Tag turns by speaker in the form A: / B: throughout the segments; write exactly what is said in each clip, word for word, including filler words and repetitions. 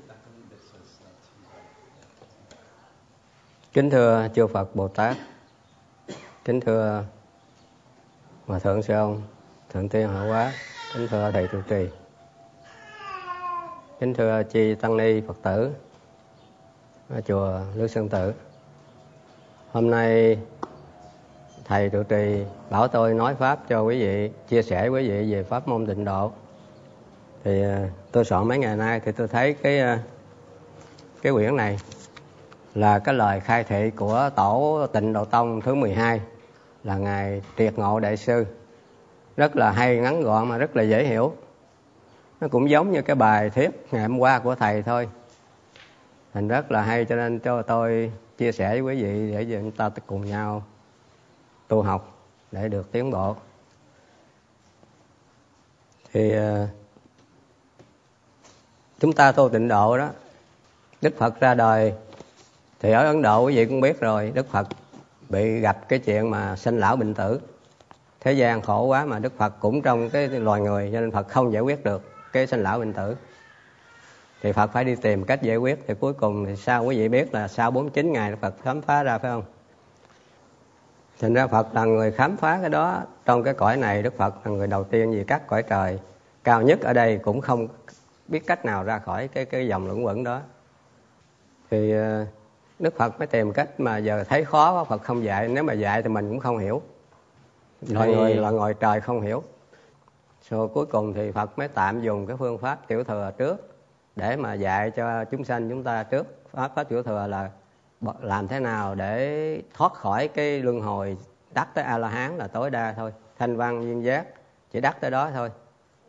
A: Kính thưa chư Phật Bồ Tát, kính thưa Hòa Thượng Sư Ông, Thượng Tiên Hạ Quá, kính thưa Thầy Trụ Trì, kính thưa Chi Tăng Ni Phật tử ở chùa Lư Sơn Tự. Hôm nay Thầy Trụ Trì bảo tôi nói Pháp cho quý vị, chia sẻ quý vị về Pháp môn Tịnh Độ. Thì tôi soạn mấy ngày nay thì tôi thấy cái cái quyển này là cái lời khai thị của tổ Tịnh Độ Tông thứ mười hai, là Ngài Triệt Ngộ Đại Sư. Rất là hay, ngắn gọn mà rất là dễ hiểu. Nó cũng giống như cái bài thuyết ngày hôm qua của Thầy thôi. Thành rất là hay, cho nên cho tôi chia sẻ với quý vị để chúng ta cùng nhau tu học để được tiến bộ. Thì chúng ta tu Tịnh Độ đó, Đức Phật ra đời thì ở Ấn Độ quý vị cũng biết rồi, Đức Phật bị gặp cái chuyện mà sinh lão bệnh tử. Thế gian khổ quá mà Đức Phật cũng trong cái loài người, cho nên Phật không giải quyết được cái sinh lão bệnh tử. Thì Phật phải đi tìm cách giải quyết. Thì cuối cùng thì sao quý vị biết là sau bốn mươi chín ngày Đức Phật khám phá ra, phải không? Thành ra Phật là người khám phá cái đó. Trong cái cõi này Đức Phật là người đầu tiên vì các cõi trời cao nhất ở đây cũng không biết cách nào ra khỏi cái, cái dòng luẩn quẩn đó. Thì Đức Phật mới tìm cách mà giờ thấy khó quá Phật không dạy. Nếu mà dạy thì mình cũng không hiểu. Loài người là ngồi trời không hiểu. Rồi cuối cùng thì Phật mới tạm dùng cái phương pháp tiểu thừa trước để mà dạy cho chúng sanh chúng ta trước. Pháp pháp tiểu thừa là làm thế nào để thoát khỏi cái luân hồi, đắc tới A-la-hán là tối đa thôi. Thanh văn duyên giác chỉ đắc tới đó thôi.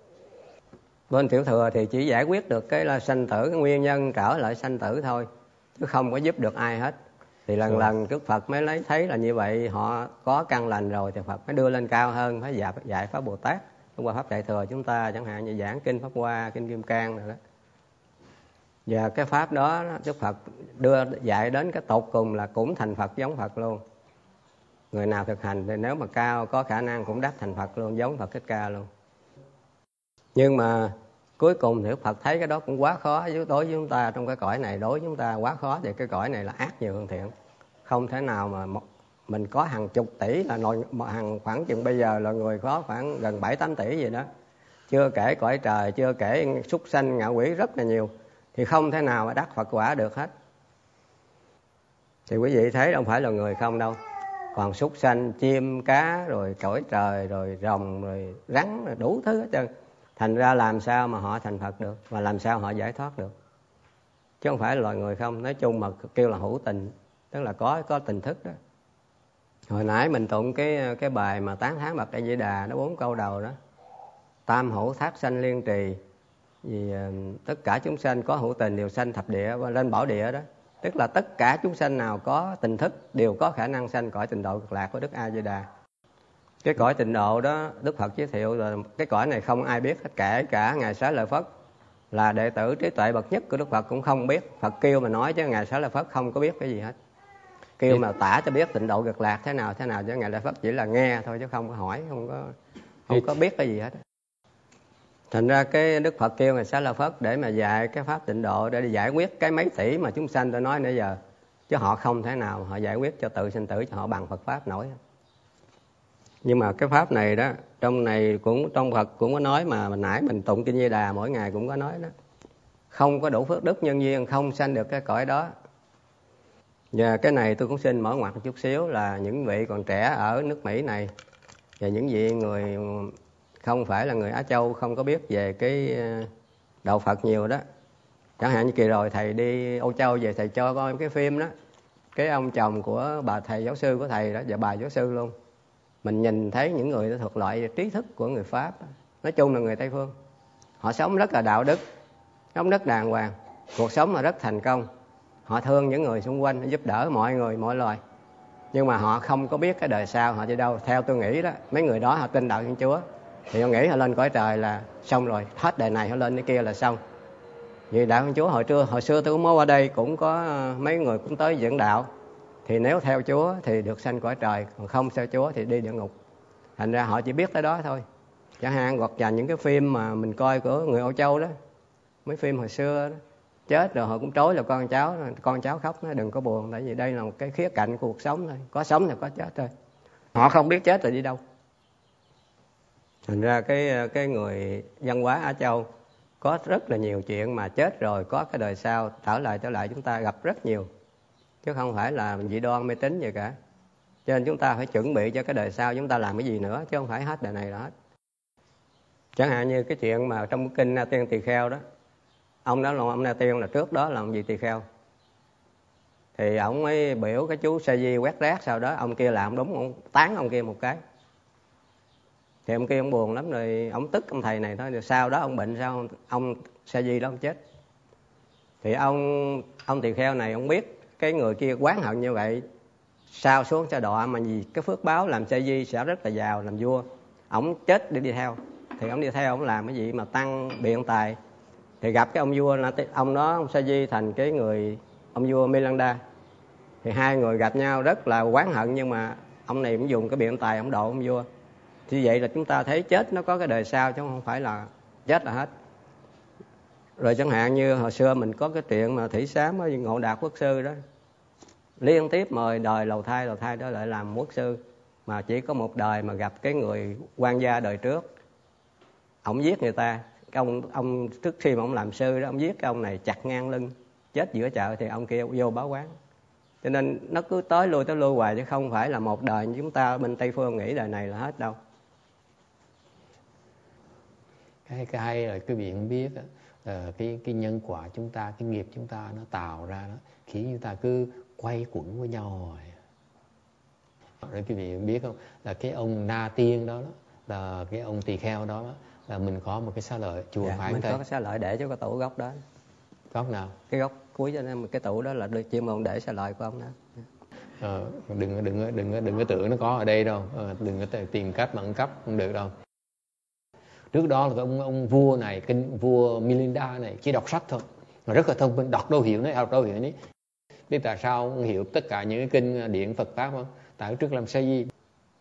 A: Bên tiểu thừa thì chỉ giải quyết được cái là sanh tử, cái nguyên nhân trở lại sanh tử thôi, chứ không có giúp được ai hết. Thì lần ừ. lần Đức Phật mới lấy thấy là như vậy, họ có căn lành rồi thì Phật mới đưa lên cao hơn, phải dạy, dạy Pháp Bồ Tát thông qua Pháp Đại Thừa chúng ta, chẳng hạn như giảng Kinh Pháp Hoa, Kinh Kim Cang rồi đó. Và cái Pháp đó Đức Phật đưa dạy đến cái tột cùng là cũng thành Phật giống Phật luôn. Người nào thực hành thì nếu mà cao có khả năng cũng đắc thành Phật luôn, giống Phật Thích Ca luôn. Nhưng mà cuối cùng thì Đức Phật thấy cái đó cũng quá khó đối với chúng ta. Trong cái cõi này đối với chúng ta quá khó, thì cái cõi này là ác nhiều hơn thiện. Không thể nào mà mình có hàng chục tỷ là nội, hàng khoảng chừng bây giờ là người có khoảng gần bảy tám tỷ gì đó. Chưa kể cõi trời, chưa kể súc sanh ngạ quỷ rất là nhiều. Thì không thể nào mà đắc Phật quả được hết. Thì quý vị thấy không phải là người không đâu. Còn súc sanh, chim, cá, rồi cõi trời, rồi rồng, rồi rắn, rồi đủ thứ hết trơn. Thành ra làm sao mà họ thành Phật được, và làm sao họ giải thoát được. Chứ không phải là loài người không. Nói chung mà kêu là hữu tình, tức là có có tình thức đó. Hồi nãy mình tụng cái cái bài mà tán thán Bậc Đại Di Đà, nó bốn câu đầu đó. Tam hữu thác sanh liên trì, vì uh, tất cả chúng sanh có hữu tình đều sanh thập địa lên bảo địa đó. Tức là tất cả chúng sanh nào có tình thức đều có khả năng sanh cõi Tịnh Độ Cực Lạc của Đức A Di Đà. Cái cõi Tịnh Độ đó Đức Phật giới thiệu là cái cõi này không ai biết hết, kể cả Ngài Xá Lợi Phất là đệ tử trí tuệ bậc nhất của Đức Phật cũng không biết. Phật kêu mà nói chứ Ngài Xá Lợi Phất không có biết cái gì hết. Kêu mà tả cho biết Tịnh Độ Cực Lạc thế nào thế nào, chứ Ngài Lợi Phất chỉ là nghe thôi chứ không có hỏi, không có không có biết cái gì hết. Thành ra cái Đức Phật kêu Ngài Xá Lợi Phất để mà dạy cái pháp Tịnh Độ, để giải quyết cái mấy tỷ mà chúng sanh tôi nói nãy giờ, chứ họ không thể nào họ giải quyết cho tự sinh tử cho họ bằng Phật pháp nổi. Nhưng mà cái pháp này đó, trong này cũng trong Phật cũng có nói, mà hồi nãy mình tụng Kinh Di Đà mỗi ngày cũng có nói đó. Không có đủ phước đức nhân duyên không sanh được cái cõi đó. Và cái này tôi cũng xin mở ngoặt một chút xíu là những vị còn trẻ ở nước Mỹ này, và những vị người không phải là người Á Châu, không có biết về cái đạo Phật nhiều đó. Chẳng hạn như kỳ rồi thầy đi Âu Châu về, thầy cho coi cái phim đó, cái ông chồng của bà thầy giáo sư của thầy đó và bà giáo sư luôn. Mình nhìn thấy những người thuộc loại trí thức của người Pháp, nói chung là người Tây Phương. Họ sống rất là đạo đức, sống rất đàng hoàng, cuộc sống là rất thành công. Họ thương những người xung quanh, giúp đỡ mọi người, mọi loài. Nhưng mà họ không có biết cái đời sau họ đi đâu. Theo tôi nghĩ đó, mấy người đó họ tin đạo Thiên Chúa, thì họ nghĩ họ lên cõi trời là xong rồi, hết đời này họ lên cái kia là xong. Vì đạo Thiên Chúa hồi trưa, hồi xưa tôi cũng mới qua đây, cũng có mấy người cũng tới giảng đạo. Thì nếu theo Chúa thì được sanh cõi trời, còn không theo Chúa thì đi địa ngục. Thành ra họ chỉ biết tới đó thôi. Chẳng hạn hoặc là những cái phim mà mình coi của người Âu Châu đó, mấy phim hồi xưa đó, chết rồi họ cũng trối là con cháu, con cháu khóc nó đừng có buồn, tại vì đây là một cái khía cạnh của cuộc sống thôi, có sống thì có chết thôi. Họ không biết chết rồi đi đâu. Thành ra cái cái người văn hóa Á Châu có rất là nhiều chuyện mà chết rồi có cái đời sau, trở lại trở lại chúng ta gặp rất nhiều, chứ không phải là dị đoan mê tín gì cả. Cho nên chúng ta phải chuẩn bị cho cái đời sau chúng ta làm cái gì nữa, chứ không phải hết đời này là hết. Chẳng hạn như cái chuyện mà trong kinh Na Tiên Tỳ Kheo đó, ông đó là ông Na Tiên là trước đó là ông gì Tỳ Kheo, thì ông mới biểu cái chú Sa Di quét rác, sau đó ông kia làm đúng, ông tán ông kia một cái, thì ông kia ông buồn lắm rồi, ông tức ông thầy này thôi. Rồi sau đó ông bệnh sao ông, ông Sa Di đó ông chết. Thì ông ông Tỳ Kheo này ông biết cái người kia oán hận như vậy, sao xuống sa đọa mà vì cái phước báo làm Sa Di sẽ rất là giàu làm vua, ông chết để đi theo. Thì ông đi theo ông làm cái gì mà tăng biện tài, thì gặp cái ông vua ông đó, ông Sa Di thành cái người ông vua Milanda. Thì hai người gặp nhau rất là oán hận, nhưng mà ông này cũng dùng cái biện tài ông độ ông vua. Thì vậy là chúng ta thấy chết nó có cái đời sau, chứ không phải là chết là hết. Rồi chẳng hạn như hồi xưa mình có cái chuyện mà Thủy Sám với Ngộ Đạt quốc sư đó, liên tiếp mời đời lầu thai lầu thai đó lại làm quốc sư, mà chỉ có một đời mà gặp cái người quan gia đời trước, ông giết người ta. Cái ông ông trước khi mà ông làm sư đó, ông giết cái ông này chặt ngang lưng, chết giữa chợ, thì ông kia vô báo oán. Cho nên nó cứ tới lui tới lui hoài, chứ không phải là một đời như chúng ta bên Tây phương nghĩ đời này là hết đâu.
B: Cái cái hay là quý vị không biết đó, là cái cái nhân quả chúng ta, cái nghiệp chúng ta nó tạo ra đó, khiến chúng ta cứ quay quẩn với nhau rồi. Rồi quý vị biết không, là cái ông Na Tiên đó, đó là cái ông Tỳ Kheo đó, đó là mình có một cái xá lợi chùa,
A: dạ,
B: phải
A: mình
B: không?
A: có cái xá lợi để cho cái tủ gốc đó.
B: Góc nào?
A: Cái góc cuối, cho nên cái tủ đó là chuyên môn để xá lợi của ông đó.
B: Ờ, đừng đừng đừng đừng có tưởng nó có ở đây đâu, ờ, đừng có tìm cách mà ăn cắp không được đâu. Trước đó là ông ông vua này, kinh vua Milinda này chỉ đọc sách thôi, mà rất là thông minh, đọc đâu hiểu đấy, đọc đâu hiểu đấy. Biết tại sao ông hiểu tất cả những cái kinh điển Phật pháp không? Tại trước làm Sa Di.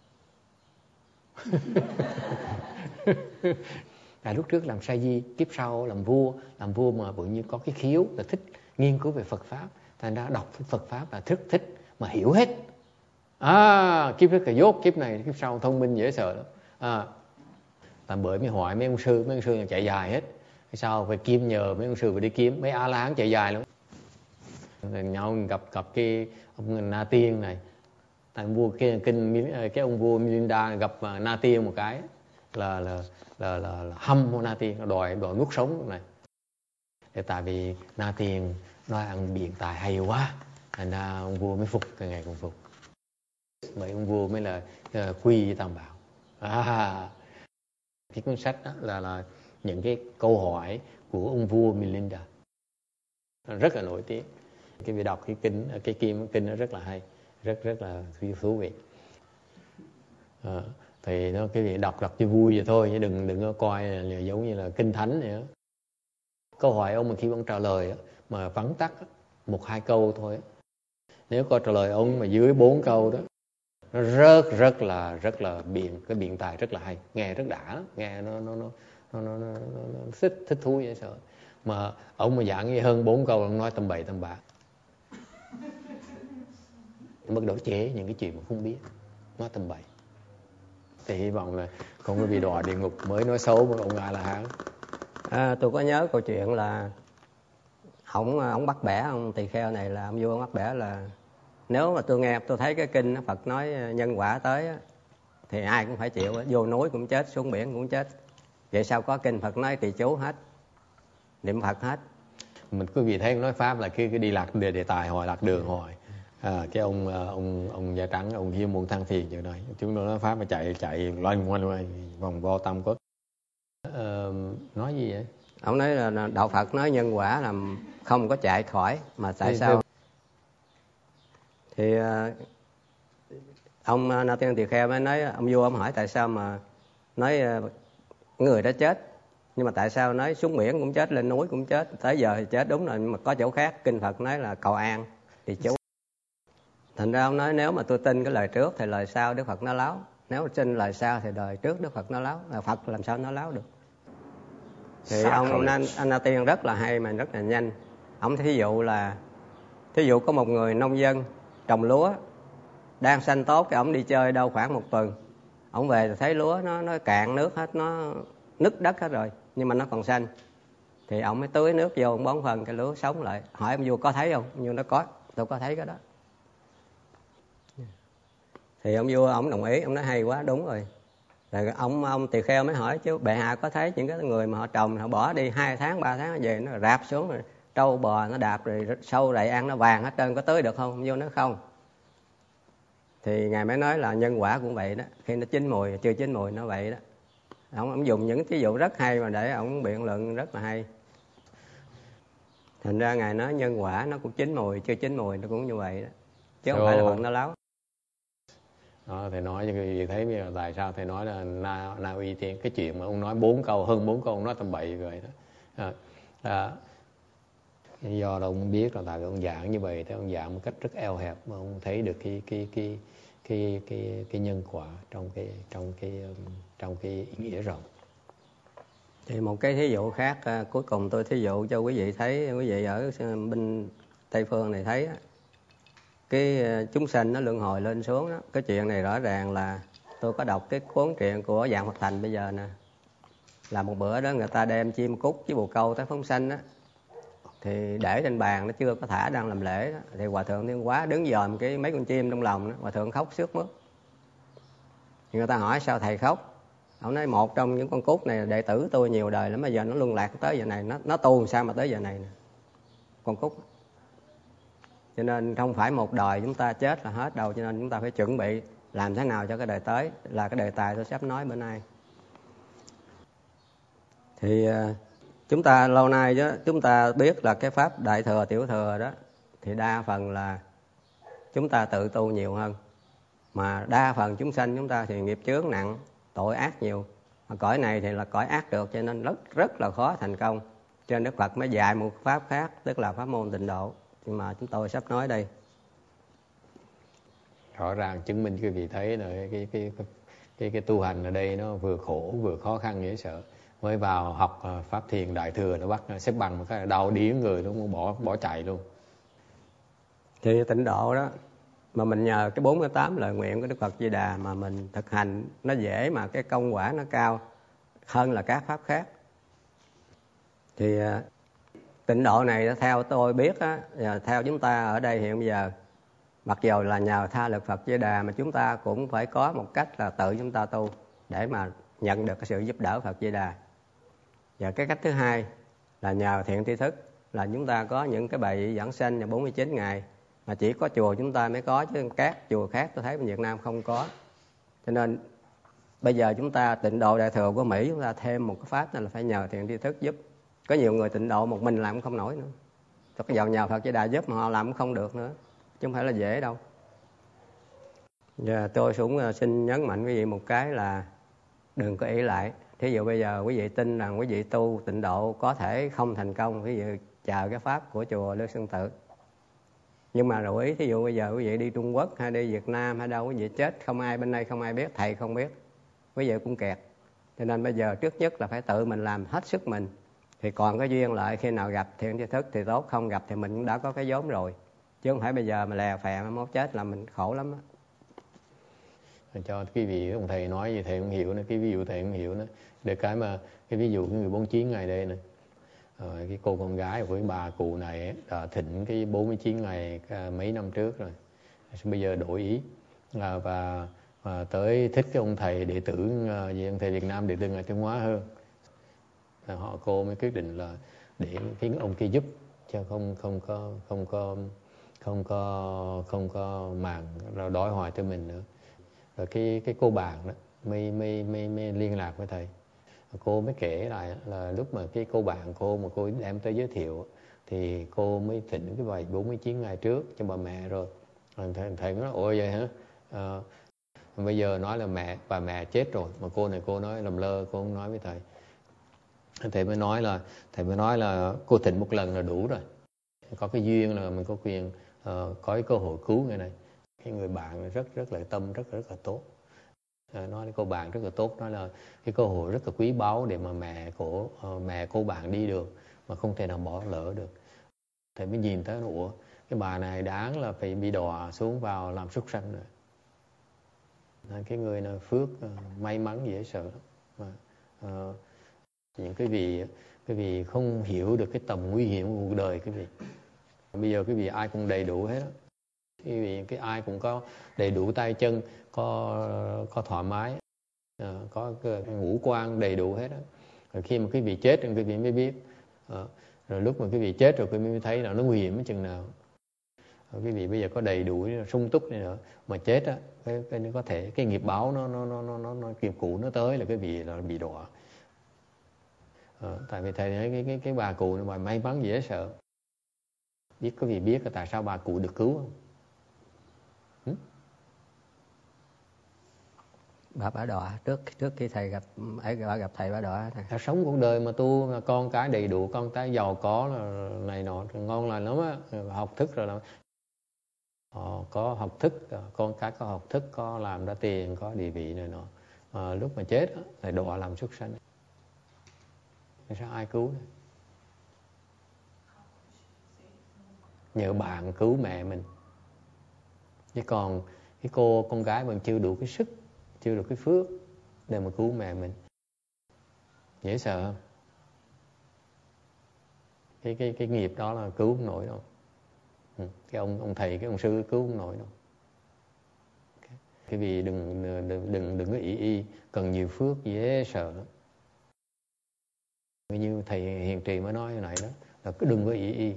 B: Tại lúc trước làm Sa Di, kiếp sau làm vua, làm vua mà bự như có cái khiếu là thích nghiên cứu về Phật pháp, thành ra đọc Phật pháp là thích thích mà hiểu hết. À, kiếp rất là dốt, kiếp này kiếp sau thông minh dễ sợ lắm. À, làm bởi mới hỏi mấy ông sư, mấy ông sư chạy dài hết. Sao phải kiếm nhờ mấy ông sư phải đi kiếm, mấy A La Hán chạy dài lắm. Rồi nhau gặp gặp cái ông Na Tiên này, tại vua cái kinh cái ông vua Milinda gặp Na Tiên một cái là là là là, là hâm Na Tiên, đòi đòi nuốt sống này. Để tại vì Na Tiên nói ăn biện tài hay quá, thành ra ông vua mới phục, ngày ngày cũng phục. Mấy ông vua mới là uh, quy với Tam Bảo. À, cái cuốn sách đó là là những cái câu hỏi của ông vua Milinda, rất là nổi tiếng. Cái việc đọc cái kinh cái kim kinh nó rất là hay, rất rất là thú vị. À, thì nó cái việc đọc đọc cho vui vậy thôi, chứ đừng đừng có coi là giống như là kinh thánh vậy đó. Câu hỏi ông mà khi ông trả lời mà vắn tắt một hai câu thôi, nếu câu trả lời ông mà dưới bốn câu đó, nó rất rất là rất là biện cái biện tài rất là hay, nghe rất đã, nghe nó nó nó nó nó, nó, nó, nó thích thích thú vậy sợ. Mà ông mà giảng như hơn bốn câu ông nói tầm bậy tầm bạ, mất độ chế những cái chuyện mà không biết, nói tầm bậy. Thì hy vọng là không có bị đọa địa ngục mới nói xấu với ông A La Hán.
A: À, tôi có nhớ câu chuyện là ông ông bắt bẻ ông Tỳ Kheo này, là ông vua ông bắt bẻ là nếu mà tôi nghe tôi thấy cái kinh Phật nói nhân quả tới thì ai cũng phải chịu, vô núi cũng chết, xuống biển cũng chết. Vậy sao có kinh Phật nói trì chú hết, niệm Phật hết?
B: Mình quý vị thấy nói pháp là cái, cái đi lạc đề, đề tài hỏi lạc đường hỏi. À, cái ông ông ông da trắng, ông Hiếu Muôn Thăng Thiền chỗ này, chúng tôi nói pháp mà chạy chạy loanh quanh quanh vòng vo tam quốc. Ờ, nói gì vậy?
A: Ông nói là đạo Phật nói nhân quả là không có chạy khỏi, mà tại
B: thì,
A: sao? Thì ông Na Tiên Tỳ Kheo mới nói, ông vua ông hỏi tại sao mà nói người đã chết, nhưng mà tại sao nói xuống biển cũng chết, lên núi cũng chết, tới giờ thì chết đúng rồi, nhưng mà có chỗ khác kinh Phật nói là cầu an thì chú. Thành ra ông nói nếu mà tôi tin cái lời trước thì lời sau Đức Phật nó láo, nếu mà tin lời sau thì đời trước Đức Phật nó láo, là Phật làm sao nó láo được. Thì Sao ông Na Tiên rất là hay mà rất là nhanh. Ông thí dụ là thí dụ có một người nông dân trồng lúa đang xanh tốt, cái ông đi chơi đâu khoảng một tuần, ông về thì thấy lúa nó nó cạn nước hết, nó nứt đất hết rồi, nhưng mà nó còn xanh, thì ông mới tưới nước vô, ông bón phân, cái lúa sống lại. Hỏi ông vua có thấy không? Ông vua nó có, tôi có thấy cái đó. Thì ông vua ông đồng ý, ông nói hay quá, đúng rồi. Rồi ông ông tỳ kheo mới hỏi chứ bệ hạ có thấy những cái người mà họ trồng, họ bỏ đi hai tháng ba tháng về nó rạp xuống rồi trâu bò nó đạp rồi sâu rậy ăn nó vàng hết trơn, có tưới được không? Ông vua nói không. Thì ngài mới nói là nhân quả cũng vậy đó, khi nó chín mùi chưa chín mùi nó vậy đó. Ông ông dùng những ví dụ rất hay mà để ông biện luận rất là hay. Thành ra ngài nói nhân quả nó cũng chín mùi chưa chín mùi nó cũng như vậy đó, chứ không phải là phận nó láo.
B: Đó, thầy nói cho quý vị thấy bây giờ tại sao thầy nói là na na uy tiên, cái chuyện mà ông nói bốn câu hơn bốn câu ông nói tầm bậy rồi đó. À, à, do là ông biết là tại ông giảng như vậy, thì ông giảng một cách rất eo hẹp mà ông thấy được cái cái cái cái cái cái nhân quả trong cái trong cái trong cái ý nghĩa rộng.
A: Thì một cái thí dụ khác, à, cuối cùng tôi thí dụ cho quý vị thấy, quý vị ở bên Tây Phương này thấy đó, cái chúng sanh nó luân hồi lên xuống đó. Cái chuyện này rõ ràng là tôi có đọc cái cuốn truyện của Dạng Phật Thành bây giờ nè, là một bữa đó người ta đem chim cút với bồ câu tới phóng sanh đó, thì để trên bàn nó chưa có thả, đang làm lễ đó, thì hòa thượng Thiên Hóa đứng dòm cái mấy con chim trong lòng đó, hòa thượng khóc sướt mướt. Người ta hỏi sao thầy khóc? Ông nói một trong những con cút này là đệ tử tôi nhiều đời lắm, bây giờ nó luân lạc tới giờ này, nó nó tu sao mà tới giờ này nè, con cút. Cho nên không phải một đời chúng ta chết là hết đâu, cho nên chúng ta phải chuẩn bị làm thế nào cho cái đời tới, là cái đề tài tôi sắp nói bữa nay. Thì chúng ta lâu nay đó, chúng ta biết là cái pháp đại thừa tiểu thừa đó, thì đa phần là chúng ta tự tu nhiều hơn, mà đa phần chúng sanh chúng ta thì nghiệp chướng nặng, tội ác nhiều. Mà cõi này thì là cõi ác được, cho nên rất rất là khó thành công. Cho nên Đức Phật mới dạy một pháp khác, tức là pháp môn tịnh độ, nhưng mà chúng tôi sắp nói đây.
B: Rõ ràng chứng minh quý vị thấy là cái cái cái cái, cái tu hành ở đây nó vừa khổ vừa khó khăn dễ sợ. Mới vào học pháp thiền đại thừa nó bắt xếp bằng một cái đau điếng người luôn, bỏ bỏ chạy luôn.
A: Thì tịnh độ đó mà mình nhờ cái bốn mươi tám lời nguyện của Đức Phật Di Đà mà mình thực hành nó dễ, mà cái công quả nó cao hơn là các pháp khác. Thì tịnh độ này theo tôi biết á, theo chúng ta ở đây hiện bây giờ, mặc dù là nhờ tha lực Phật Di Đà mà chúng ta cũng phải có một cách là tự chúng ta tu để mà nhận được cái sự giúp đỡ Phật Di Đà. Và cái cách thứ hai là nhờ thiện tri thức, là chúng ta có những cái bài giảng sanh là bốn mươi chín ngày mà chỉ có chùa chúng ta mới có, chứ các chùa khác tôi thấy bên Việt Nam không có. Cho nên bây giờ chúng ta tịnh độ đại thừa của Mỹ, chúng ta thêm một cái pháp này là phải nhờ thiện tri thức giúp. Có nhiều người tịnh độ một mình làm cũng không nổi nữa, tôi có vào nhờ Phật Di Đà giúp mà họ làm cũng không được nữa, chứ không phải là dễ đâu. Và tôi cũng xin nhấn mạnh quý vị một cái là đừng có ỷ lại. Thí dụ bây giờ quý vị tin rằng quý vị tu tịnh độ có thể không thành công, ví dụ chờ cái pháp của chùa Lư Sơn Tự. Nhưng mà lưu ý, thí dụ bây giờ quý vị đi Trung Quốc hay đi Việt Nam hay đâu, quý vị chết không ai bên đây không ai biết, thầy không biết, quý vị cũng kẹt. Cho nên bây giờ trước nhất là phải tự mình làm hết sức mình, thì còn cái duyên lợi khi nào gặp thiện tri thức thì tốt, không gặp thì mình cũng đã có cái vốn rồi, chứ không phải bây giờ mà lè phè mà mốt chết là mình khổ lắm đó.
B: Cho quý vị ông thầy nói gì thầy không hiểu nữa, cái ví dụ thầy không hiểu nữa. Để cái mà cái ví dụ cái người bốn mươi chín ngày đây này, à, cái cô con gái của bà cụ này đã thỉnh cái bốn mươi chín ngày mấy năm trước rồi, bây giờ đổi ý à, và, và tới thích cái ông thầy đệ tử về ông thầy Việt Nam đệ tử Ngài Tiến Hóa hơn. À, họ cô mới quyết định là để khiến ông kia giúp, chứ không không có không có không có không có màng đói hoài tới mình nữa. Rồi cái cái cô bạn đó mới mới mới mới liên lạc với thầy. Cô mới kể lại là lúc mà cái cô bạn cô mà cô đem tới giới thiệu thì cô mới thỉnh cái bài bốn mươi chín ngày trước cho bà mẹ rồi. Thầy, thầy nói ôi vậy hả? À, bây giờ nói là mẹ bà mẹ chết rồi mà cô này cô nói làm lơ, cô không nói với thầy. Thầy mới nói là thầy mới nói là cô thỉnh một lần là đủ rồi. Có cái duyên là mình có quyền uh, có cái cơ hội cứu người này. Cái người bạn rất rất là tâm rất rất là tốt. À, nói cái cô bạn rất là tốt, nói là cái cơ hội rất là quý báu để mà mẹ của uh, mẹ cô bạn đi được mà không thể nào bỏ lỡ được. Thầy mới nhìn tới, ủa cái bà này đáng là phải bị đọa xuống vào làm súc sanh rồi. Cái người nào phước may mắn dễ sợ lắm. Mà, uh, những cái vị cái vị không hiểu được cái tầm nguy hiểm của cuộc đời cái vị. Bây giờ cái vị ai cũng đầy đủ hết đó. Cái vị cái ai cũng có đầy đủ tay chân, có có thoải mái, uh, có cái ngũ quan đầy đủ hết đó. Rồi khi mà cái vị chết thì cái vị mới biết. Uh, rồi lúc mà cái vị chết rồi cái vị mới thấy là nó nguy hiểm chừng nào. Quý vị bây giờ có đầy đủ sung túc này nữa mà chết á, cái, cái có thể cái nghiệp báo nó nó nó nó nó, nó nghiệp cũ nó tới là cái vị là bị đọa. À, tại vì thầy thấy cái cái cái bà cụ này bà may mắn dễ sợ. Biết có vị biết là tại sao bà cụ được cứu không? Ừ?
A: Bà bà đọa trước trước khi thầy gặp ấy bà gặp thầy bà đọa thầy.
B: À, sống cuộc đời mà tu mà con cái đầy đủ, con cái giàu có là này nọ ngon lành lắm á, học thức rồi là họ có học thức, con cái có học thức, có làm ra tiền, có địa vị này nọ. À, lúc mà chết á, lại đọa làm súc sanh. Sao ai cứu đấy? Nhờ bạn cứu mẹ mình. Chứ còn cái cô con gái mình chưa đủ cái sức, chưa đủ cái phước để mà cứu mẹ mình. Dễ sợ không? Cái cái cái nghiệp đó là cứu không nổi đâu. Ừ. Cái ông ông thầy, cái ông sư cứu không nổi đâu. Cái vì đừng đừng đừng đừng có ý y, cần nhiều phước dễ sợ lắm. Như thầy Hiền Trì mới nói như này đó, là cứ đừng có ý y.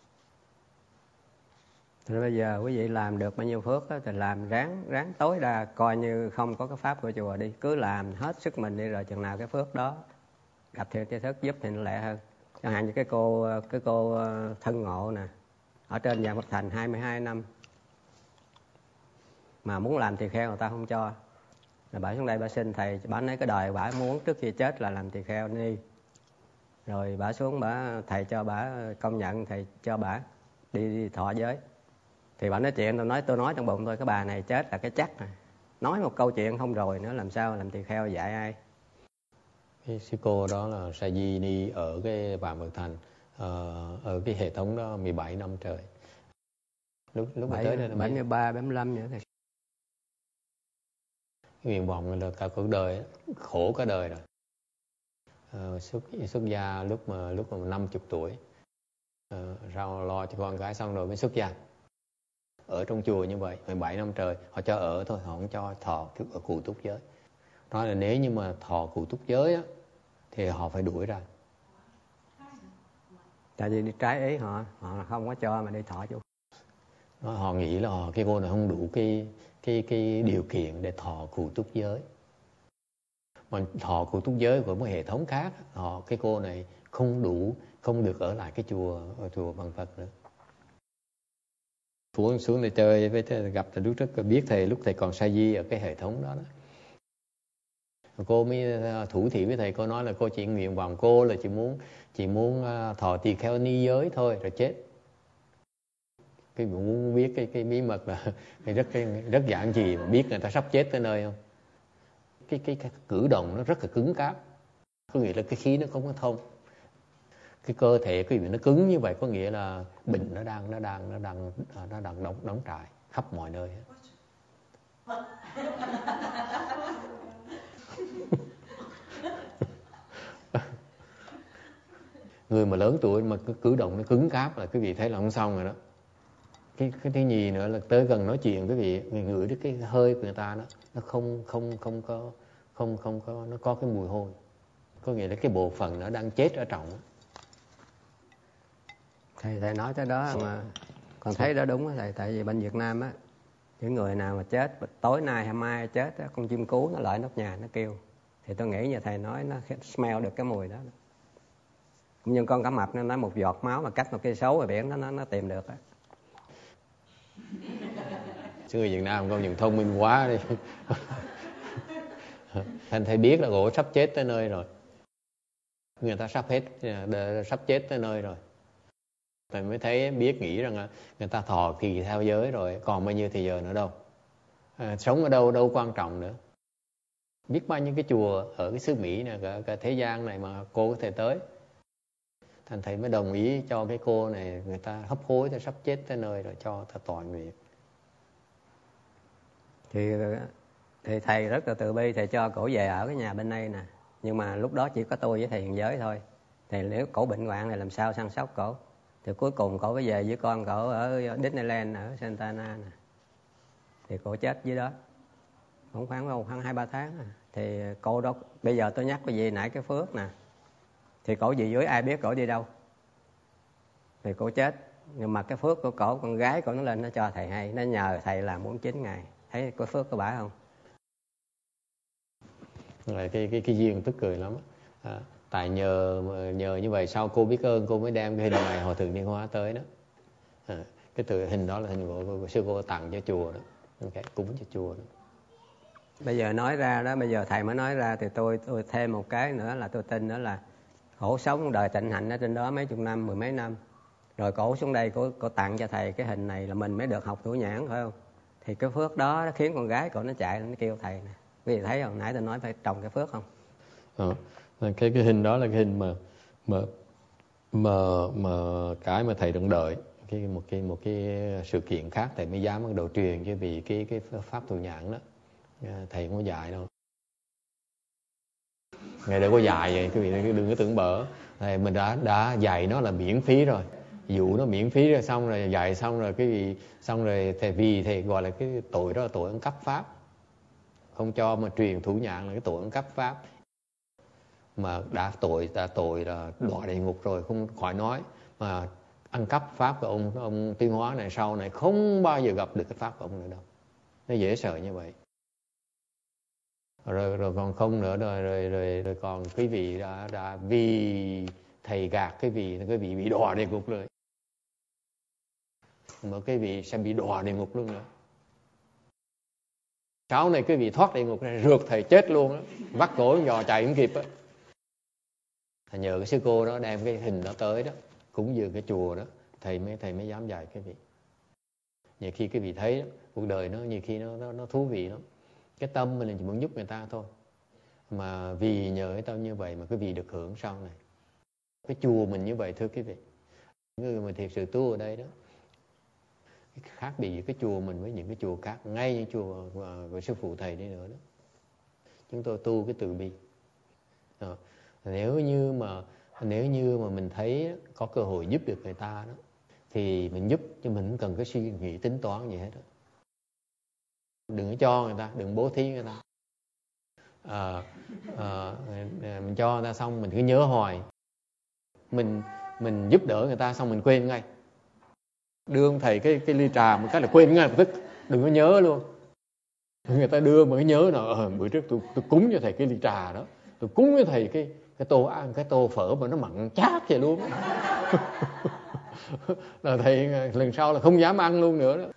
A: Rồi bây giờ quý vị làm được bao nhiêu phước đó, thì làm ráng ráng tối đa coi như không có cái pháp của chùa đi, cứ làm hết sức mình đi, rồi chừng nào cái phước đó gặp thiện tri thức giúp thì nó lẹ hơn. Chẳng hạn như cái cô cái cô thân ngộ nè, ở trên nhà Phật Thành hai mươi hai năm mà muốn làm tỳ kheo người ta không cho. Rồi bà xuống đây bà xin thầy, bà nói cái đời bà muốn trước khi chết là làm tỳ kheo đi. Rồi bà xuống bà thầy cho bà công nhận, thầy cho bà đi, đi thọ giới. Thì bà nói chuyện, tôi nói tôi nói trong bụng tôi, cái bà này chết là cái chắc này. Nói một câu chuyện không rồi nữa làm sao làm tỳ kheo dạy ai.
B: Cái sư cô đó là Sa Di Ni ở cái Vạn Phật Thành, ở cái hệ thống đó mười bảy năm trời. Lúc lúc mà tới đây là
A: bảy mươi ba, bảy mươi lăm nữa thì
B: cái nguyện vọng là cả cuộc đời khổ cả đời rồi. À, xuất xuất gia lúc mà lúc mà năm mươi tuổi, à, sau lo cho con gái xong rồi mới xuất gia. Ở trong chùa như vậy mười bảy năm trời, họ cho ở thôi, họ không cho thọ ở cụ túc giới. Nói là nếu như mà thọ cụ túc giới á thì họ phải đuổi ra.
A: tại vì đi trái ý họ, họ không có cho mà đi thọ chú.
B: Họ nghĩ là họ, cái cô này không đủ cái cái cái điều kiện để thọ cụ túc giới. Mà thọ cụ túc giới của một hệ thống khác, họ cái cô này không đủ, không được ở lại cái chùa ở chùa Bằng Phật nữa. Xuống xuống để chơi với thầy, gặp thầy lúc trước biết thầy lúc thầy còn sa di ở cái hệ thống đó đó. Cô mới thủ thỉ với thầy, cô nói là cô chỉ nguyện vọng cô là chỉ muốn chỉ muốn thọ tỳ kheo ni giới thôi rồi chết. Cái muốn biết cái cái bí mật là rất cái rất giản dị mà biết người ta sắp chết tới nơi không? Cái cái, cái cử động nó rất là cứng cáp, có nghĩa là cái khí nó không có thông. Cái cơ thể cái gì nó cứng như vậy có nghĩa là bệnh nó đang nó đang nó đang nó đang đóng đóng trại khắp mọi nơi. Người mà lớn tuổi mà cứ cử động nó cứng cáp là quý vị thấy là không xong rồi đó. Cái cái thứ nhì nữa là tới gần nói chuyện quý vị người ngửi được cái hơi của người ta đó, nó không không không có không không có nó có cái mùi hôi, có nghĩa là cái bộ phận nó đang chết ở trong.
A: Thầy thầy nói tới đó mà còn thấy đó đúng á thầy, tại vì bên Việt Nam á, những người nào mà chết tối nay hay mai chết á, con chim cú nó lại nóc nhà nó kêu, thì tôi nghĩ như thầy nói nó smell được cái mùi đó. Cũng như con cá mập nó nói một giọt máu mà cách một cây số ở biển nó nó nó tìm được á.
B: Chứ người Việt Nam con nhìn thông minh quá đi. Thành thầy biết là gỗ sắp chết tới nơi rồi, người ta sắp hết sắp chết tới nơi rồi, thầy mới thấy biết nghĩ rằng là người ta thọ kỳ theo giới rồi, còn bao nhiêu thì giờ nữa đâu, à, sống ở đâu đâu quan trọng nữa. Biết bao nhiêu cái chùa ở cái xứ Mỹ này, cả, cả thế gian này mà cô có thể tới, Thành thầy mới đồng ý cho cái cô này, người ta hấp hối, ta sắp chết tới nơi rồi, cho ta tọa nguyện.
A: Thì thì thầy rất là từ bi, thầy cho cổ về ở cái nhà bên đây nè. Nhưng mà lúc đó chỉ có tôi với thầy Hiền Giới thôi. Thì nếu cổ bệnh hoạn này làm sao săn sóc cổ. Thì cuối cùng cổ phải về với con cổ ở Disneyland ở Santa Ana nè. Thì cổ chết dưới đó. Cũng khoảng khoảng hai ba tháng. Thì cô đó, bây giờ tôi nhắc cái gì nãy cái Phước nè. Thì cổ về dưới ai biết cổ đi đâu. Thì cổ chết. Nhưng mà cái phước của cổ, con gái cổ nó lên nó cho thầy hay. Nó nhờ thầy làm bốn mươi chín ngày. Thấy có phước của bả không?
B: Rồi cái, cái, cái duyên tức cười lắm. À, tại nhờ nhờ như vậy sau cô biết ơn, cô mới đem cái hình này Hòa Thượng Niên Hóa tới đó. À, cái tự hình đó là hình của, của, của sư cô tặng cho chùa đó. Okay, cúng cho chùa đó.
A: Bây giờ nói ra đó, bây giờ thầy mới nói ra thì tôi tôi thêm một cái nữa là tôi tin đó là cổ sống đời tịnh hạnh ở trên đó mấy chục năm, mười mấy năm. Rồi cổ xuống đây cổ, cổ tặng cho thầy cái hình này là mình mới được học thủ nhãn phải không? Thì cái phước đó nó khiến con gái cổ nó chạy nó kêu thầy nè. Quý vị thấy không? Nãy tôi nói phải trồng cái phước không?
B: Ờ, cái cái hình đó là cái hình mà mà mà mà cái mà thầy đang đợi cái một cái một cái sự kiện khác thầy mới dám bắt đầu truyền, chứ vì cái cái pháp thủ nhãn đó thầy không có dạy đâu. Ngày đây có dạy vậy, quý vị đừng có tưởng bở. Thầy mình đã đã dạy nó là miễn phí rồi, dụ nó miễn phí rồi, xong rồi dạy xong rồi cái gì xong rồi thầy vì thầy gọi là cái tội đó là tội ăn cắp pháp, không cho mà truyền thủ nhãn là cái tội ăn cắp pháp, mà đã tội đã tội là đọa địa ngục rồi không khỏi nói, mà ăn cắp pháp của ông ông Tuyên Hóa này sau này không bao giờ gặp được cái pháp của ông nữa đâu. Nó dễ sợ như vậy. Rồi rồi còn không nữa rồi rồi rồi, rồi còn quý vị đã đã vì thầy gạt cái vị cái vị bị đọa địa ngục rồi, mà cái vị sẽ bị đọa địa ngục luôn nữa. Sau này cái vị thoát địa ngục này rượt thầy chết luôn á, vắt cổ dò chạy không kịp á. Nhờ cái sư cô đó đem cái hình đó tới đó, cúng dường cái chùa đó, thầy mới thầy mới dám dạy cái vị. Nhiều khi cái vị thấy đó, cuộc đời nó nhiều khi nó nó, nó thú vị lắm. Cái tâm mình là chỉ muốn giúp người ta thôi, mà vì nhờ cái tâm như vậy mà cái vị được hưởng sau này. Cái chùa mình như vậy thưa quý vị, người mà thiệt sự tu ở đây đó, khác biệt giữa cái chùa mình với những cái chùa khác, ngay những chùa của, của sư phụ thầy đi nữa đó, chúng tôi tu cái từ bi. Đó. Nếu như mà nếu như mà mình thấy có cơ hội giúp được người ta đó, thì mình giúp, chứ mình không cần cái suy nghĩ tính toán gì hết đó. Đừng có cho người ta, đừng bố thí người ta. À, à, mình cho người ta xong mình cứ nhớ hoài, mình mình giúp đỡ người ta xong mình quên ngay. Đưa ông thầy cái cái ly trà một cái là quên ngay lập tức, đừng có nhớ luôn. Người ta đưa mà cứ nhớ là ờ, bữa trước tôi tôi cúng cho thầy cái ly trà đó, tôi cúng cho thầy cái cái tô ăn cái tô phở mà nó mặn chát vậy luôn. Là thầy lần sau là không dám ăn luôn nữa đó.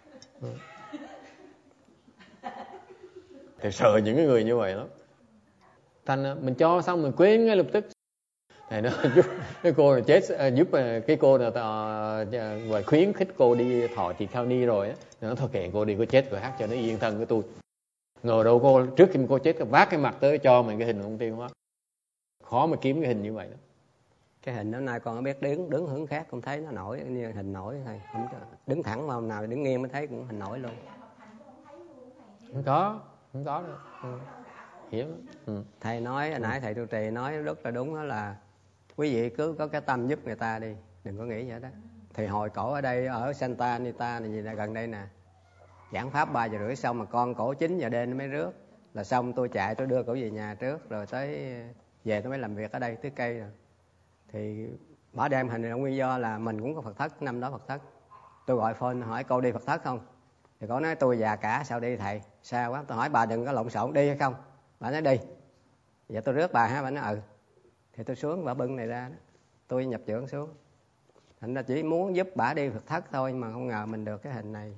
B: Thầy sợ những cái người như vậy lắm. Thành mình cho xong mình quên ngay lập tức. Thầy nó giúp cái cô này chết, giúp cái cô nào gọi khuyến khích cô đi thọ tỳ kheo ni rồi á, nó thôi kệ cô đi, cô chết rồi hát cho nó yên thân của tôi. Ngờ đâu cô trước khi cô chết vác cái mặt tới cho mình cái hình ông Tiên Hóa. Khó mà kiếm cái hình như vậy đó.
A: Cái hình đó nay con có biết đứng đứng hướng khác không thấy nó nổi, như hình nổi thôi, không đứng thẳng mà hôm nào đứng nghiêng mới thấy cũng hình nổi luôn.
B: Không có, không có đâu. Ừ. Hiếm. Ừ.
A: Thầy nói hồi nãy thầy trụ trì nói rất là đúng, đó là quý vị cứ có cái tâm giúp người ta đi, đừng có nghĩ vậy đó. Thì hồi cổ ở đây ở Santa Anita này gì là gần đây nè, giảng pháp ba giờ rưỡi xong mà con cổ chín giờ đêm nó mới rước, là xong tôi chạy tôi đưa cổ về nhà trước rồi tới về tôi mới làm việc ở đây tưới cây rồi. Thì bà đem hình là nguyên do là mình cũng có Phật thất, năm đó Phật thất. Tôi gọi phone hỏi cô đi Phật thất không, thì cô nói tôi già cả sao đi thầy, sao quá. Tôi hỏi bà đừng có lộn xộn đi hay không, bà nói đi. Vậy tôi rước bà ha, bà nói ừ. Thì tôi xuống bà bưng này ra đó, tôi nhập trưởng xuống. Thành ra chỉ muốn giúp bà đi Phật thất thôi, mà không ngờ mình được cái hình này.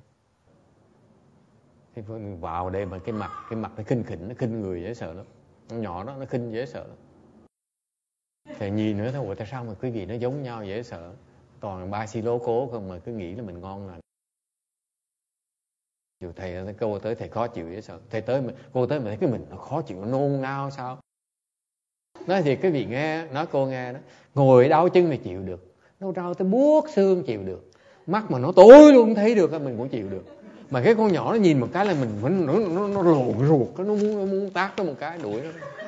B: Thì vào đây mà cái mặt cái mặt nó khinh khỉnh, nó khinh người dễ sợ lắm. Nó nhỏ đó nó khinh dễ sợ lắm. Thì nhìn nữa thôi, tại sao mà quý vị nó giống nhau dễ sợ. Toàn ba xi lố cố không mà cứ nghĩ là mình ngon lành. Dù thầy cô tới thầy khó chịu dễ sợ. Thầy tới cô tới mà thấy cái mình nó khó chịu, nó nôn nao sao. Nói thiệt cái vị nghe, nói cô nghe đó, ngồi đau chân thì chịu được, nó đau tới buốt xương chịu được, mắt mà nó tối luôn không thấy được mình cũng chịu được. Mà cái con nhỏ nó nhìn một cái là mình nó nó nó lộn ruột, nó muốn nó muốn tát nó một cái đuổi nó.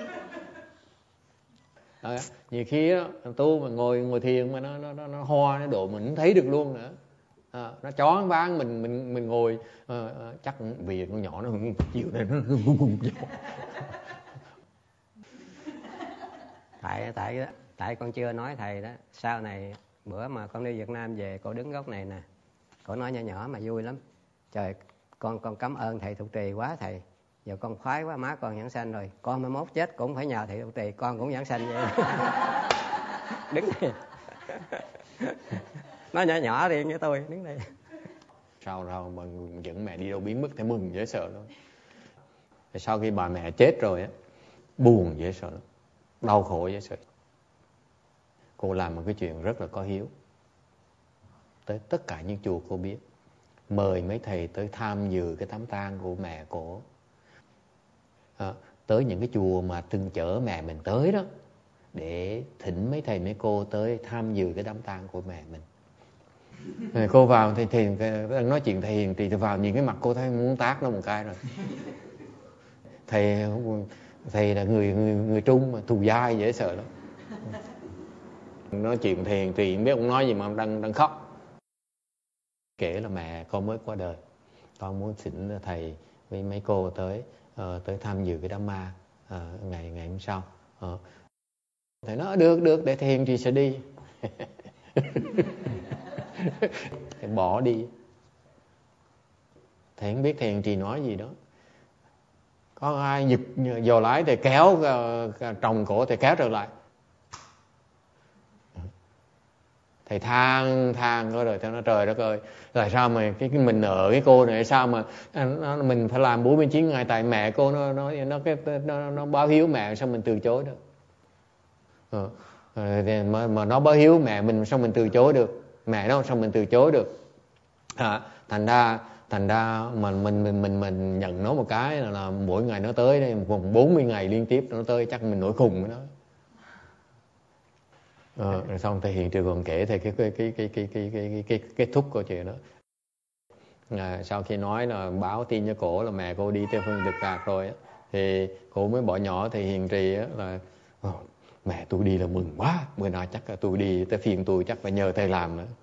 B: Đó, nhiều khi đó, tu mà ngồi ngồi thiền mà nó nó nó, nó ho nó độ mình không thấy được luôn nữa. À, nó choáng váng mình mình mình ngồi à, chắc vì con nhỏ nó chịu này nó gung gung
A: tại tại tại con chưa nói thầy đó, sau này bữa mà con đi Việt Nam về, cô đứng góc này nè, cô nói nhỏ nhỏ mà vui lắm. Trời, con con cảm ơn thầy trụ trì quá thầy, giờ con khoái quá, má con giảng sanh rồi, con mai mốt chết cũng phải nhờ thầy trụ trì, con cũng giảng sanh vậy. Đứng đây nó nhỏ nhỏ riêng với tôi, đứng đây.
B: Sao sao mà dẫn mẹ đi đâu biến mất thấy mừng dễ sợ lắm. Sau khi bà mẹ chết rồi á, buồn dễ sợ lắm, đau khổ dễ sợ. Cô làm một cái chuyện rất là có hiếu tới tất cả những chùa cô biết, mời mấy thầy tới tham dự cái đám tang của mẹ cô. À, tới những cái chùa mà từng chở mẹ mình tới đó, để thỉnh mấy thầy mấy cô tới tham dự cái đám tang của mẹ mình. Rồi cô vào thì thiền đang nói chuyện thầy Hiền Trì, thì vào nhìn cái mặt cô thấy muốn tát nó một cái rồi. Thầy thầy là người người người Trung mà thù dai dễ sợ lắm. Nói chuyện thầy Hiền Trì không biết ông nói gì mà ông đang đang khóc. Kể là mẹ con mới qua đời, con muốn xin thầy với mấy cô tới uh, tới tham dự cái đám ma uh, ngày ngày hôm sau. Uh. Thầy nói được được để thầy Hiền Trì sẽ đi. Thầy bỏ đi. Thầy không biết thầy Hiền Trì nói gì đó. Có ai giật dò lái thì kéo uh, tròng cổ thì kéo trở lại. Thầy than than rồi rồi nó trời đất ơi, tại sao mà cái, cái mình ở cái cô này sao mà nó, mình phải làm bốn mươi chín ngày, tại mẹ cô nó nó nó cái nó, nó báo hiếu mẹ, sao mình từ chối được. Ờ, mà, mà nó báo hiếu mẹ mình sao mình từ chối được, mẹ nó sao mình từ chối được. À, thành ra thành ra mình mình mình mình mình nhận nó một cái là, là mỗi ngày nó tới đây vòng bốn mươi ngày liên tiếp nó tới, chắc mình nổi khùng với nó. Ờ, rồi xong thầy Hiền Trì còn kể thầy cái cái cái cái cái cái cái cái kết thúc câu chuyện đó. À, sau khi nói là báo tin cho cổ là mẹ cô đi tới phương Cực Lạc rồi á, thì cô mới bỏ nhỏ thầy Hiền Trì á là mẹ tôi đi là mừng quá, bữa nào chắc là tôi đi tới phiên tôi chắc phải nhờ thầy làm nữa.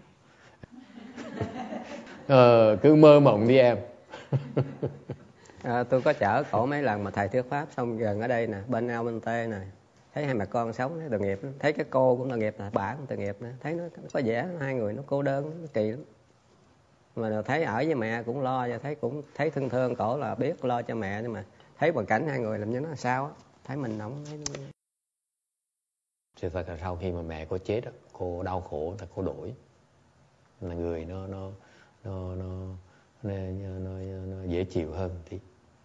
B: Ờ, cứ mơ mộng đi em.
A: À, tôi có chở cổ mấy lần mà thầy thuyết pháp xong gần ở đây nè, bên ao bên tê nè, thấy hai mẹ con sống thấy tội nghiệp, thấy cái cô cũng tội nghiệp nè, bà cũng tội nghiệp nè, thấy nó có vẻ hai người nó cô đơn, nó kỳ lắm. Mà thấy ở với mẹ cũng lo, và thấy cũng thấy thương thương cổ là biết lo cho mẹ, nhưng mà thấy hoàn cảnh hai người làm như nó sao á, thấy mình không thấy.
B: Sự thật là sau khi mà mẹ cô chết đó, cô đau khổ là cô đổi, là người nó nó nó nó nó, nó, nó, nó dễ chịu hơn tí.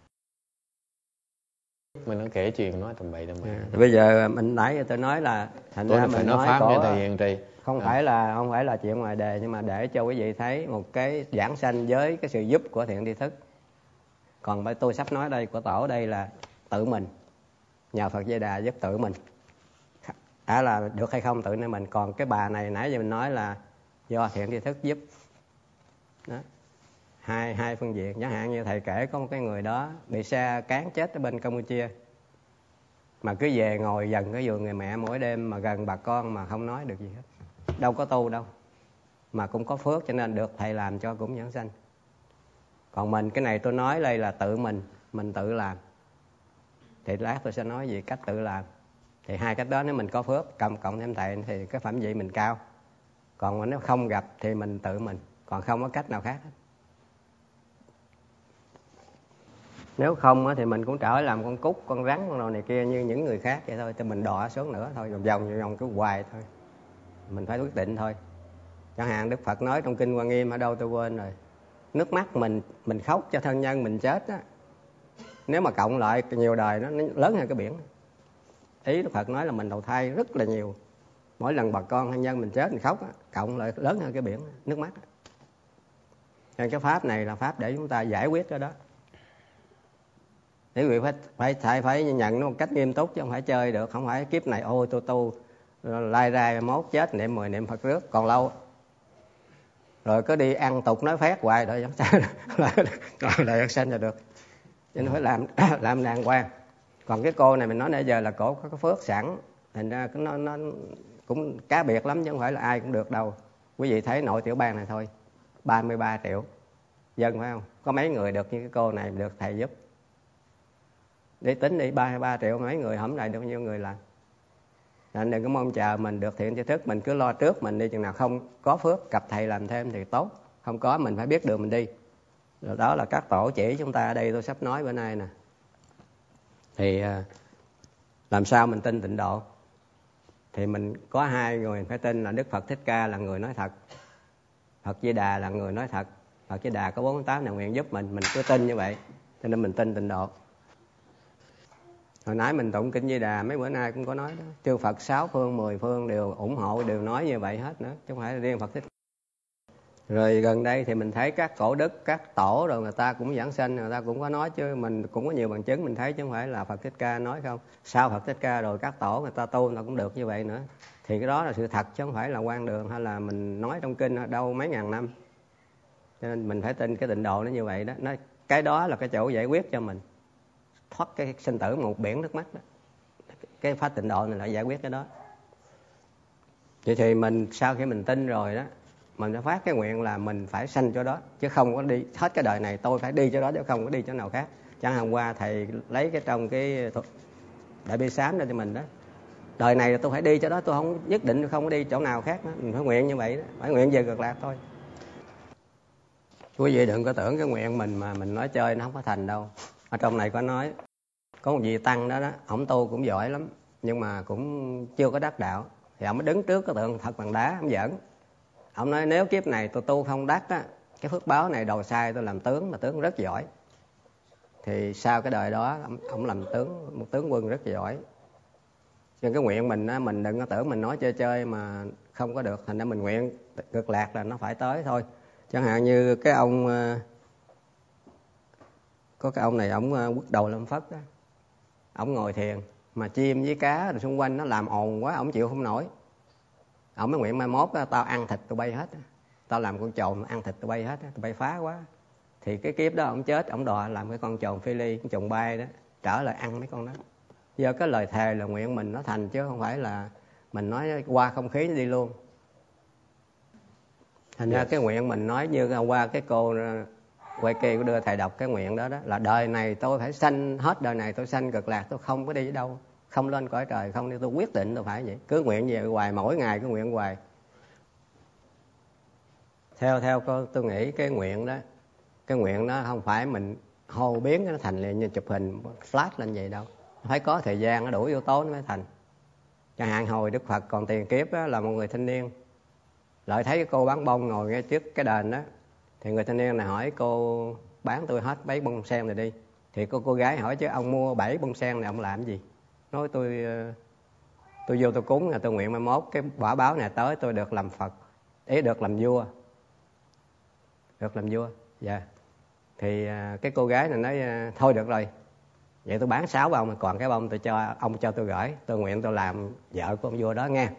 B: Mình nó kể chuyện nói tầm bậy tầm bạ.
A: À, bây giờ mình nãy tôi nói là thành
B: tôi
A: ra
B: phải
A: mình
B: nói
A: nói
B: pháp
A: cổ,
B: nghe thầy Hiền Trì.
A: không
B: à.
A: phải là không phải là chuyện ngoài đề, nhưng mà để cho quý vị thấy một cái giảng sanh với cái sự giúp của thiện tri thức. Còn bởi tôi sắp nói đây của tổ đây là tự mình, nhờ Phật Di Đà giúp tự mình. À là được hay không tự nên mình. Còn cái bà này nãy giờ mình nói là do thiện tri thức giúp. Đó. Hai, hai phương diện. Chẳng hạn như thầy kể có một cái người đó bị xe cán chết ở bên Campuchia, mà cứ về ngồi dần cái giường người mẹ mỗi đêm, mà gần bà con mà không nói được gì hết, đâu có tu đâu, mà cũng có phước cho nên được thầy làm cho cũng giảng sanh. Còn mình cái này tôi nói đây là tự mình mình tự làm, thì lát tôi sẽ nói về cách tự làm. Thì hai cách đó nếu mình có phước cộng cộng thêm thầy thì cái phẩm vị mình cao. Còn mà nếu không gặp thì mình tự mình, còn không có cách nào khác hết. Nếu không thì mình cũng trở làm con cút, con rắn, con đồ này kia như những người khác vậy thôi, thì mình đọa xuống nữa thôi, vòng vòng vòng vòng cứ hoài thôi. Mình phải quyết định thôi. Chẳng hạn Đức Phật nói trong Kinh Hoa Nghiêm ở đâu tôi quên rồi, nước mắt mình mình khóc cho thân nhân mình chết á, nếu mà cộng lại nhiều đời nó lớn hơn cái biển. Ý Đức Phật nói là mình đầu thai rất là nhiều, mỗi lần bà con thân nhân mình chết mình khóc á, cộng lại lớn hơn cái biển nước mắt. Nên cái pháp này là pháp để chúng ta giải quyết cái đó. Quý vị phải phải phải, phải nhận nó một cách nghiêm túc chứ không phải chơi được. Không phải kiếp này ôi tôi tu lai ra mốt chết niệm mười niệm Phật rước còn lâu. Rồi cứ đi ăn tục nói phét hoài rồi vẫn sao rồi lại sanh ra được. Cho nên phải làm làm đàng hoàng. Còn cái cô này mình nói nãy giờ là cổ có cái phước sẵn, thành ra nó nó cũng cá biệt lắm chứ không phải là ai cũng được đâu. Quý vị thấy nội tiểu bang này thôi, ba mươi ba triệu dân phải không? Có mấy người được như cái cô này được thầy giúp. Để tính đi, ba mươi ba triệu mấy người hổng lại được bao nhiêu người làm. Nên đừng có mong chờ mình được thiện tri thức, mình cứ lo trước mình đi, chừng nào không có phước gặp thầy làm thêm thì tốt. Không có mình phải biết đường mình đi. Rồi đó là các tổ chỉ chúng ta ở đây tôi sắp nói bữa nay nè. Thì làm sao mình tin tịnh độ? Thì mình có hai người phải tin là Đức Phật Thích Ca là người nói thật, Phật Di Đà là người nói thật. Phật Di Đà có bốn mươi tám là nguyện giúp mình, mình cứ tin như vậy. Cho nên mình tin tịnh độ. Hồi nãy mình tụng kinh Di Đà mấy bữa nay cũng có nói đó, chư Phật sáu phương mười phương đều ủng hộ, đều nói như vậy hết nữa, chứ không phải là riêng Phật Thích. Rồi gần đây thì mình thấy các cổ đức, các tổ rồi người ta cũng giảng sanh, người ta cũng có nói, chứ mình cũng có nhiều bằng chứng mình thấy, chứ không phải là Phật Thích Ca nói không. Sau Phật Thích Ca rồi các tổ người ta tu người ta cũng được như vậy nữa. Thì cái đó là sự thật chứ không phải là quan đường hay là mình nói trong kinh đâu mấy ngàn năm. Cho nên mình phải tin cái tịnh độ nó như vậy đó. Nó, cái đó là cái chỗ giải quyết cho mình thoát cái sinh tử một biển nước mắt đó. Cái pháp tịnh độ này là giải quyết cái đó. Vậy thì mình sau khi mình tin rồi đó, mình đã phát cái nguyện là mình phải sanh chỗ đó, chứ không có đi hết cái đời này tôi phải đi chỗ đó, chứ không có đi chỗ nào khác. Chẳng hôm qua thầy lấy cái trong cái Đại Bi Sám ra cho mình đó, đời này tôi phải đi chỗ đó, tôi không nhất định không có đi chỗ nào khác đó. Mình phải nguyện như vậy đó, phải nguyện về Cực Lạc thôi. Quý vị đừng có tưởng cái nguyện mình mà mình nói chơi nó không có thành đâu. Ở trong này có nói, có một vị tăng đó đó, ổng tu cũng giỏi lắm, nhưng mà cũng chưa có đắc đạo. Thì ổng mới đứng trước cái tượng thật bằng đá, ổng giỡn. Ổng nói nếu kiếp này tôi tu không đắc á, cái phước báo này đầu sai tôi làm tướng, mà tướng rất giỏi. Thì sau cái đời đó, ổng làm tướng, một tướng quân rất giỏi. Nhưng cái nguyện mình á, mình đừng có tưởng mình nói chơi chơi mà không có được. Thành ra mình nguyện Cực Lạc là nó phải tới thôi. Chẳng hạn như cái ông, có cái ông này, ổng quốc đầu Lâm Phất đó. Ổng ngồi thiền, mà chim với cá rồi xung quanh nó làm ồn quá, ổng chịu không nổi. Ổng mới nguyện mai mốt tao ăn thịt tụi bay hết, tao làm con trồn ăn thịt tụi bay hết, tụi bay phá quá. Thì cái kiếp đó ổng chết, ổng đọa làm cái con trồn phi ly, con trồn bay đó, trở lại ăn mấy con đó. Do cái lời thề là nguyện mình nó thành, chứ không phải là mình nói qua không khí đi luôn. Thành ra cái nguyện mình nói như qua cái cô quay kia có đưa thầy đọc cái nguyện đó đó, là đời này tôi phải sanh, hết đời này tôi sanh Cực Lạc, tôi không có đi ở đâu, không lên cõi trời, không đi, tôi quyết định tôi phải vậy. Cứ nguyện về hoài, mỗi ngày cứ nguyện hoài. Theo theo cô tôi nghĩ cái nguyện đó, cái nguyện đó không phải mình hô biến nó thành liền như chụp hình flash lên vậy đâu. Phải có thời gian, nó đủ yếu tố nó mới thành. Chẳng hạn hồi Đức Phật còn tiền kiếp đó, là một người thanh niên, lại thấy cái cô bán bông ngồi ngay trước cái đền đó. Thì người thanh niên này hỏi cô bán tôi hết mấy bông sen này đi. Thì cô cô gái hỏi chứ ông mua bảy bông sen này ông làm gì? Nói tôi tôi vô tôi cúng, là tôi nguyện mai mốt cái quả báo này tới tôi được làm Phật, ý được làm vua, được làm vua. Dạ. Thì cái cô gái này nói thôi được rồi, vậy tôi bán sáu bông, còn cái bông tôi cho ông cho tôi gửi, tôi nguyện tôi làm vợ của ông vua đó nghe.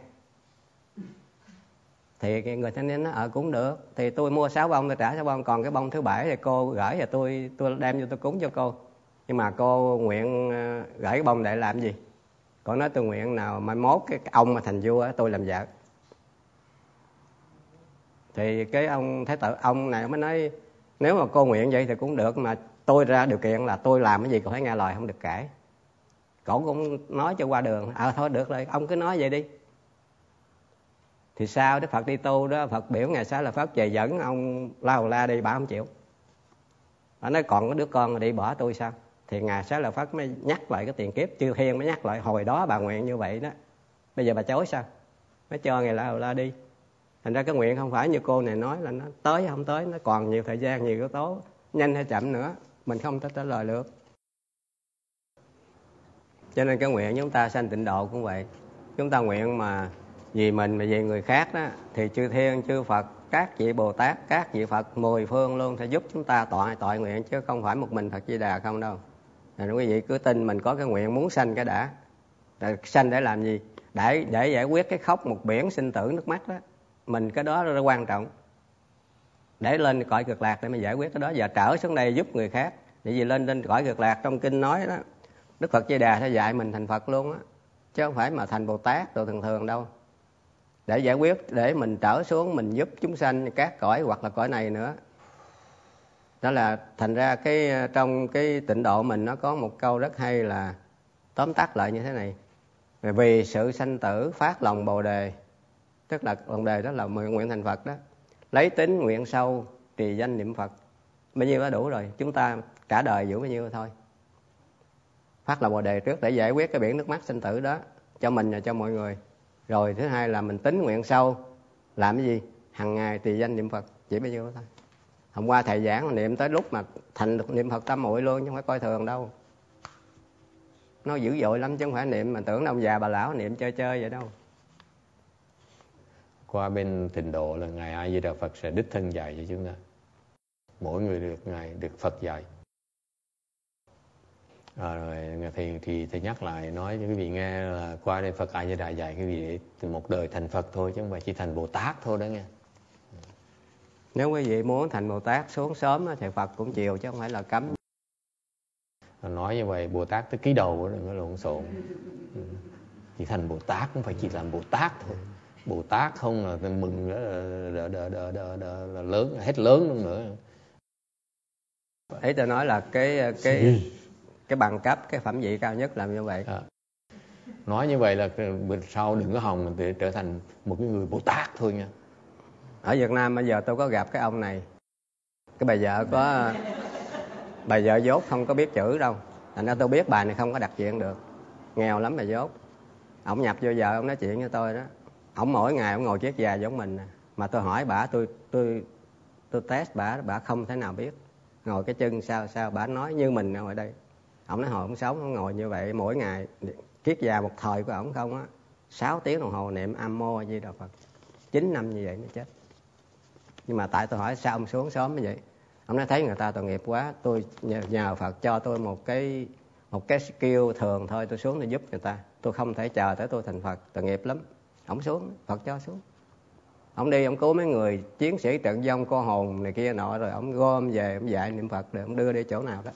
A: Thì người thanh niên nói ờ cũng được, thì tôi mua sáu bông tôi trả sáu bông, còn cái bông thứ bảy thì cô gửi và tôi tôi đem vô tôi cúng cho cô. Nhưng mà cô nguyện gửi cái bông để làm gì? Cô nói tôi nguyện nào mai mốt cái ông mà thành vua tôi làm vợ. Thì cái ông thái tử ông này mới nói nếu mà cô nguyện vậy thì cũng được, mà tôi ra điều kiện là tôi làm cái gì cũng phải nghe lời, không được cãi. Cổ cũng nói cho qua đường, ờ à, thôi được rồi, ông cứ nói vậy đi. Thì sao Đức Phật đi tu đó, Phật biểu Ngài Xá Lợi Phất về dẫn ông la hầu la đi, bà không chịu. Bà nói còn có đứa con mà đi bỏ tôi sao? Thì Ngài Xá Lợi Phất mới nhắc lại cái tiền kiếp, Chư Thiên mới nhắc lại hồi đó bà nguyện như vậy đó. Bây giờ bà chối sao? Mới cho Ngài la hầu la đi. Thành ra cái nguyện không phải như cô này nói là nó tới không tới, nó còn nhiều thời gian, nhiều yếu tố, nhanh hay chậm nữa, mình không thể trả lời được. Cho nên cái nguyện chúng ta sanh tịnh độ cũng vậy. Chúng ta nguyện mà vì mình mà vì người khác đó, thì chư Thiên, chư Phật, các vị Bồ Tát, các vị Phật mười phương luôn sẽ giúp chúng ta tọa tội nguyện, chứ không phải một mình Phật Di Đà không đâu. Rồi quý vị cứ tin mình có cái nguyện muốn sanh cái đã. Rồi sanh để làm gì? Để, để giải quyết cái khóc một biển sinh tử nước mắt đó. Mình cái đó rất là quan trọng. Để lên cõi cực lạc để mà giải quyết cái đó. Giờ trở xuống đây giúp người khác. Để vì lên lên cõi cực lạc trong kinh nói đó, Đức Phật Di Đà sẽ dạy mình thành Phật luôn á. Chứ không phải mà thành Bồ Tát đồ thường thường đâu. Để giải quyết, để mình trở xuống mình giúp chúng sanh các cõi hoặc là cõi này nữa. Đó là thành ra cái trong cái tịnh độ mình nó có một câu rất hay là tóm tắt lại như thế này. Vì sự sanh tử phát lòng Bồ Đề. Tức là Bồ Đề đó là nguyện thành Phật đó. Lấy tính nguyện sâu trì danh niệm Phật. Bao nhiêu đã đủ rồi. Chúng ta cả đời giữ bao nhiêu thôi. Phát lòng Bồ Đề trước để giải quyết cái biển nước mắt sanh tử đó. Cho mình và cho mọi người. Rồi thứ hai là mình tính nguyện sâu. Làm cái gì? Hằng ngày trì danh niệm Phật. Chỉ bao nhiêu đó thôi. Hôm qua thầy giảng niệm tới lúc mà thành được niệm Phật tam muội luôn. Chứ không phải coi thường đâu. Nó dữ dội lắm chứ không phải niệm mà tưởng ông già bà lão niệm chơi chơi vậy đâu.
B: Qua bên Tịnh độ là Ngài A Di Đà Phật sẽ đích thân dạy cho chúng ta. Mỗi người được Ngài được Phật dạy. À, rồi thì, thì thầy nhắc lại nói cho quý vị nghe là qua đây Phật A Di Đà dạy quý vị để một đời thành Phật thôi chứ không phải chỉ thành Bồ Tát thôi đó nghe.
A: Nếu quý vị muốn thành Bồ Tát xuống sớm thì Phật cũng chiều chứ không phải là cấm.
B: Nói như vậy Bồ Tát tới ký đầu đừng có lộn xộn. Chỉ thành Bồ Tát không phải chỉ làm Bồ Tát thôi. Bồ Tát không là mừng đỡ, đỡ, đỡ, đỡ, đỡ, là lớn hết lớn luôn nữa.
A: Ấy tôi nói là cái cái cái bằng cấp, cái phẩm vị cao nhất làm như vậy.
B: À. Nói như vậy là sau đừng có hòng mình trở thành một cái người Bồ Tát thôi nha.
A: Ở Việt Nam bây giờ tôi có gặp cái ông này. Cái bà vợ có bà vợ dốt không có biết chữ đâu. Thành ra tôi biết bà này không có đặt chuyện được. Nghèo lắm bà dốt. Ông nhập vô giờ ông nói chuyện với tôi đó. Ông mỗi ngày ông ngồi chiếc già giống mình. Mà tôi hỏi bà, tôi tôi tôi test bà, bà không thể nào biết. Ngồi cái chân sao sao, bà nói như mình ngồi đây. Ông nói hồi ông sống, ông ngồi như vậy mỗi ngày. Chiếc già một thời của ông không á, sáu tiếng đồng hồ niệm Nam Mô A Di Đà Phật. chín năm như vậy mới chết. Nhưng mà tại tôi hỏi sao ông xuống sớm như vậy. Ông nói thấy người ta tội nghiệp quá, tôi nhờ, nhờ Phật cho tôi một cái một cái skill thường thôi, tôi xuống để giúp người ta. Tôi không thể chờ tới tôi thành Phật, tội nghiệp lắm. Ông xuống, Phật cho xuống. Ông đi, ông cứu mấy người chiến sĩ trận vong cô hồn này kia nọ, rồi ông gom về, ông dạy niệm Phật, rồi ông đưa đi chỗ nào đó.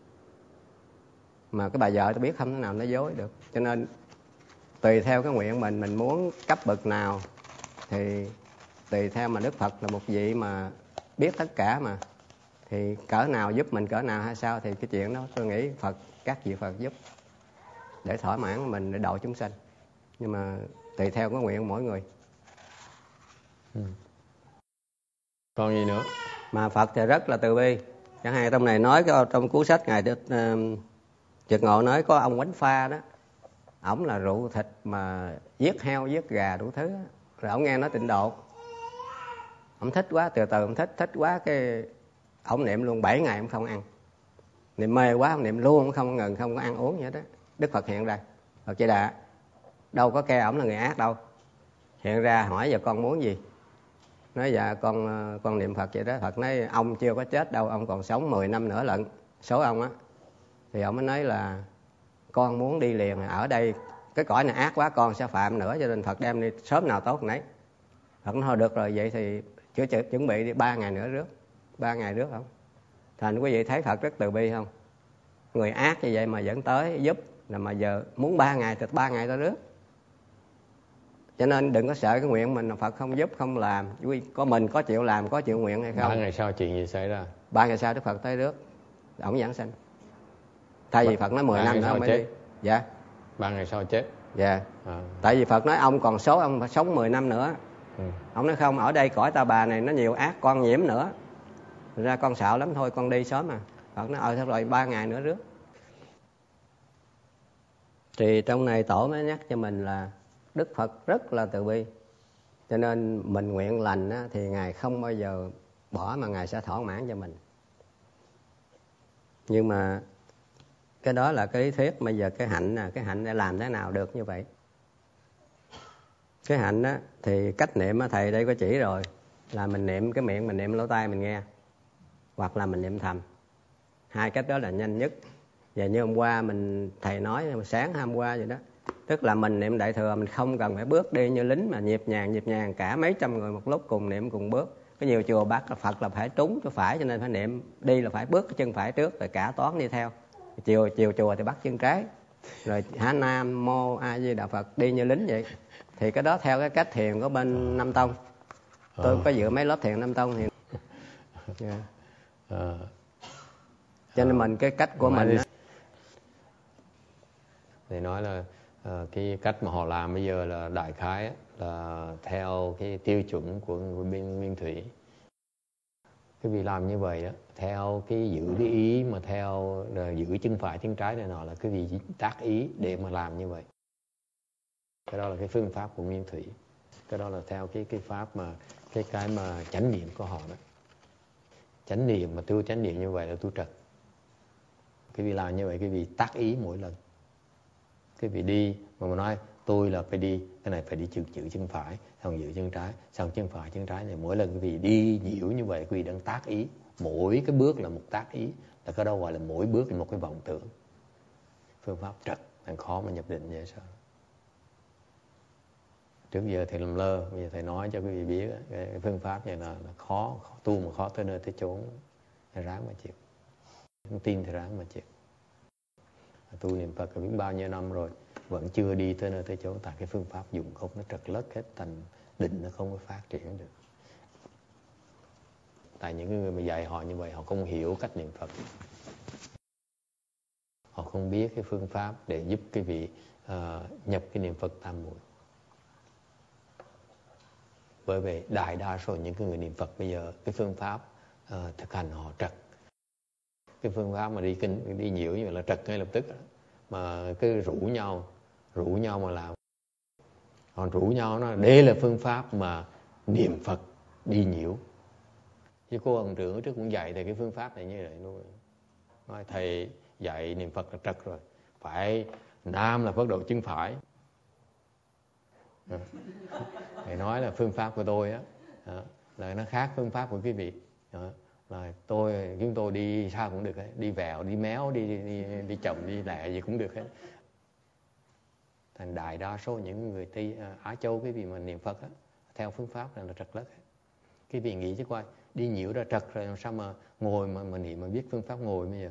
A: Mà cái bà vợ tôi biết không thể nào nói dối được. Cho nên tùy theo cái nguyện mình, mình muốn cấp bậc nào thì tùy theo mà Đức Phật là một vị mà biết tất cả mà. Thì cỡ nào giúp mình cỡ nào hay sao thì cái chuyện đó tôi nghĩ Phật, các vị Phật giúp để thỏa mãn mình, để độ chúng sanh. Nhưng mà tùy theo cái nguyện của mỗi người.
B: Ừ. Còn gì nữa?
A: Mà Phật thì rất là từ bi. Chẳng hạn trong này nói trong cuốn sách Ngài Đức uh, Trực Ngộ nói có ông Quánh Pha đó. Ổng là rượu thịt mà giết heo, giết gà đủ thứ. Rồi ổng nghe nói tịnh độ. Ổng thích quá, từ từ ổng thích, thích quá cái ổng niệm luôn bảy ngày ổng không ăn. Niệm mê quá, ổng niệm luôn, ổng không ngừng, không có ăn uống vậy đó. Đức Phật hiện ra. Phật Di Đà đâu có kêu ổng là người ác đâu. Hiện ra hỏi giờ con muốn gì? Nói dạ con con niệm Phật vậy đó. Phật nói ông chưa có chết đâu, ông còn sống mười năm nữa lận. Số ông á. Thì ông mới nói là con muốn đi liền, ở đây cái cõi này ác quá, con sẽ phạm nữa, cho nên Phật đem đi sớm nào tốt nấy. Phật nói thôi được rồi, vậy thì chưa chuẩn bị đi ba ngày nữa rước. Ba ngày rước không? Thành quý vị thấy Phật rất từ bi không? Người ác như vậy mà vẫn tới giúp, là mà giờ muốn ba ngày thì ba ngày ta rước. Cho nên đừng có sợ cái nguyện mình là Phật không giúp, không làm. Có mình có chịu làm, có chịu nguyện hay không?
B: Ba ngày sau chuyện gì xảy ra?
A: Ba ngày sau Đức Phật tới rước, ổng giảng sanh. Thay vì Phật nói mười năm nữa ông mới chết. Đi. Dạ.
B: Ba ngày sau chết.
A: Dạ. À. Tại vì Phật nói ông còn số, ông phải sống mười năm nữa. Ừ. Ông nói không, ở đây cõi ta bà này nó nhiều ác, con nhiễm nữa. Thật ra con sợ lắm thôi, con đi sớm mà. Phật nói ờ thôi rồi ba ngày nữa rước. Thì trong này tổ mới nhắc cho mình là Đức Phật rất là từ bi. Cho nên mình nguyện lành á, thì Ngài không bao giờ bỏ, mà Ngài sẽ thỏa mãn cho mình. Nhưng mà cái đó là cái lý thuyết. Bây giờ cái hạnh nè, cái hạnh để làm thế nào được như vậy? Cái hạnh á, thì cách niệm á, thầy đây có chỉ rồi. Là mình niệm cái miệng, mình niệm lỗ tai mình nghe. Hoặc là mình niệm thầm. Hai cách đó là nhanh nhất. Và như hôm qua mình thầy nói sáng hôm qua vậy đó, tức là mình niệm Đại Thừa mình không cần phải bước đi như lính mà nhịp nhàng nhịp nhàng cả mấy trăm người một lúc cùng niệm cùng bước. Có nhiều chùa bắt là Phật là phải trúng cái phải, cho nên phải niệm đi là phải bước cái chân phải trước rồi cả toán đi theo. Chiều chiều chùa thì bắt chân trái, rồi hả Nam Mô A Di Đà Phật đi như lính vậy. Thì cái đó theo cái cách thiền của bên Nam Tông. Tôi có dự mấy lớp thiền Nam Tông thì yeah. Cho nên mình cái cách của mình đó.
B: Thì nói là uh, cái cách mà họ làm bây giờ là đại khái là theo cái tiêu chuẩn của bên Nguyên Thủy. Cái việc làm như vậy đó, theo cái giữ cái ý mà theo giữ chân phải chân trái này nọ là cái gì tác ý để mà làm như vậy. Cái đó là cái phương pháp của Nguyên Thủy. Cái đó là theo cái cái pháp mà cái cái mà chánh niệm của họ đó. Chánh niệm mà tu chánh niệm như vậy là tu trật. Cái việc làm như vậy cái việc tác ý mỗi lần. Cái việc đi mà mình nói tôi là phải đi, cái này phải đi giữ, giữ chân phải, xong giữ chân trái, xong chân phải chân trái này mỗi lần cái việc đi nhiễu như vậy cái việc đang tác ý, mỗi cái bước là một tác ý, là cái đó gọi là mỗi bước là một cái vọng tưởng. Phương pháp trật càng khó mà nhập định vậy sao? Trước giờ thầy làm lơ, bây giờ thầy nói cho quý vị biết cái phương pháp này là, là khó, khó tu mà khó tới nơi tới chốn, thầy ráng mà chịu, không tin thầy ráng mà chịu. Tu niệm Phật biết bao nhiêu năm rồi vẫn chưa đi tới nơi tới chỗ, tại cái phương pháp dụng không, nó trật lất hết, thành định nó không có phát triển được. Tại những người mà dạy họ như vậy họ không hiểu cách niệm Phật, họ không biết cái phương pháp để giúp cái vị uh, nhập cái niệm Phật tam muội. Bởi vì đại đa số những cái người niệm Phật bây giờ cái phương pháp uh, thực hành họ trật. Cái phương pháp mà đi kinh đi nhiễu như vậy là trật ngay lập tức, mà cứ rủ nhau rủ nhau mà làm. Còn rủ nhau nó đây là phương pháp mà niệm Phật đi nhiễu. Chứ cô Hồng trưởng trước cũng dạy thầy cái phương pháp này như vậy luôn. Nói thầy dạy niệm Phật là trật rồi, phải nam là Phật độ chân phải. Thầy nói là phương pháp của tôi á là nó khác phương pháp của quý vị. Là tôi chúng tôi đi sao cũng được hết, đi vèo đi méo đi đi đi, đi chậm đi lẹ gì cũng được hết. Thành đại đa số những người Tây Á Châu cái vị mà niệm Phật á, theo phương pháp này là trật lất. Cái vị nghĩ chứ coi, đi nhiễu ra trật rồi làm sao mà ngồi mà mà niệm mà biết phương pháp ngồi bây giờ.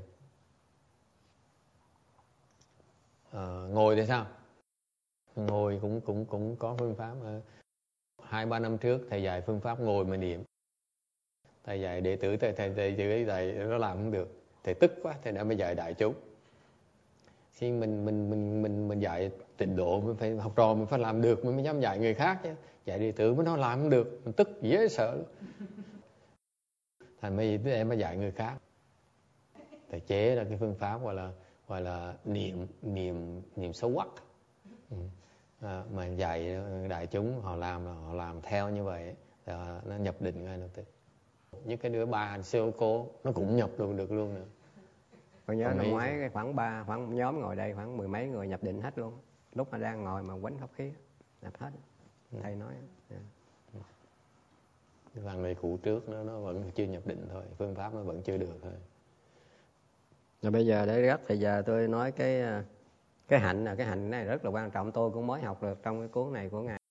B: À, ngồi thì sao? Ngồi cũng cũng cũng có phương pháp. Hai ba năm trước thầy dạy phương pháp ngồi mà niệm. Thầy dạy đệ tử thầy thầy thầy thầy, thầy nó làm không được. Thầy tức quá, thầy đã mới dạy đại chúng. Khi mình mình mình mình mình dạy tịnh độ mình phải học trò mình phải làm được mình mới dám dạy người khác chứ. Dạy đệ tử mới nó làm không được, mình tức dễ sợ. Thành mấy em mới dạy người khác. Thầy chế ra cái phương pháp gọi là gọi là niệm niệm niệm xấu quắc. Ừ. À, mà dạy đại chúng họ làm họ làm theo như vậy là nó nhập định ngay lập tức. Những cái đứa ba siêu cô nó cũng nhập được được luôn nữa.
A: Tôi nhớ năm ngoái cái khoảng ba khoảng nhóm ngồi đây khoảng mười mấy người nhập định hết luôn. Lúc mà đang ngồi mà quánh pháp khí nhập hết. Thầy nói. Yeah.
B: Thằng người cũ trước nó nó vẫn chưa nhập định thôi, phương pháp nó vẫn chưa được thôi.
A: Rồi bây giờ để gấp thì giờ tôi nói cái cái hạnh là cái hạnh này rất là quan trọng, tôi cũng mới học được trong cái cuốn này của ngài.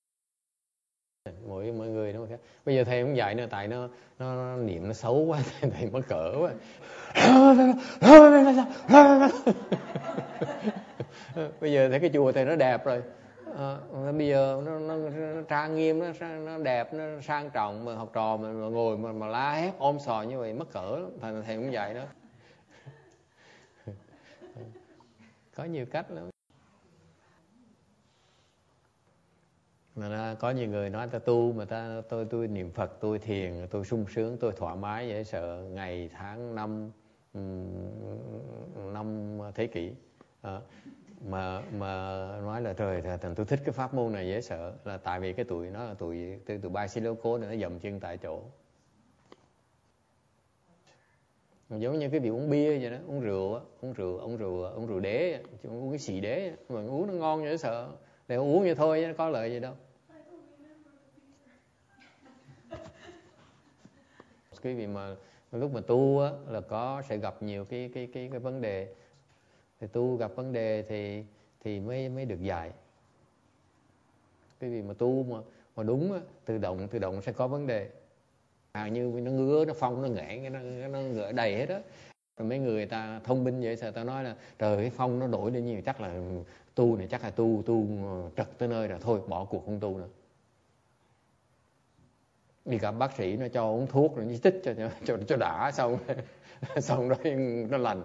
B: Mỗi mỗi người nó khác. Bây giờ thầy không dạy nữa tại nó nó, nó niệm nó xấu quá, thầy, thầy mắc cỡ quá. Bây giờ thấy cái chùa thầy nó đẹp rồi. À, bây giờ nó, nó, nó trang nghiêm, nó, nó đẹp, nó sang trọng mà học trò mà, mà ngồi mà, mà la hét ôm sòi như vậy mắc cỡ lắm. Thầy thầy cũng dạy đó. Có nhiều cách lắm. Mà nó, có nhiều người nói ta tu mà ta tôi tôi niệm Phật, tôi thiền, tôi sung sướng, tôi thoải mái dễ sợ ngày tháng năm năm thế kỷ. À, mà mà nói là trời thành tôi thích cái pháp môn này dễ sợ là tại vì cái tuổi nó là tuổi từ từ ba xí lô cố này nó dậm chân tại chỗ. Giống như cái việc uống bia vậy đó, uống rượu á, uống rượu, uống rượu, uống rượu đế, uống cái xì đế, mà uống nó ngon dễ sợ. Để uống vậy thôi chứ có lợi gì đâu. Cái việc mà lúc mà tu á là có sẽ gặp nhiều cái cái cái cái vấn đề Thì tu gặp vấn đề thì thì mới mới được dạy. Cái gì mà tu mà mà đúng á, tự động tự động sẽ có vấn đề. À, như nó ngứa, nó phong, nó nghẽn, nó nó ngựa đầy hết á. Rồi mấy người ta thông minh vậy sao ta nói là trời cái phong nó đổi lên nhiều, chắc là tu này chắc là tu tu trật tới nơi rồi, thôi bỏ cuộc không tu nữa. Đi gặp bác sĩ nó cho uống thuốc rồi nó tích cho cho cho đã, xong xong rồi nó lành.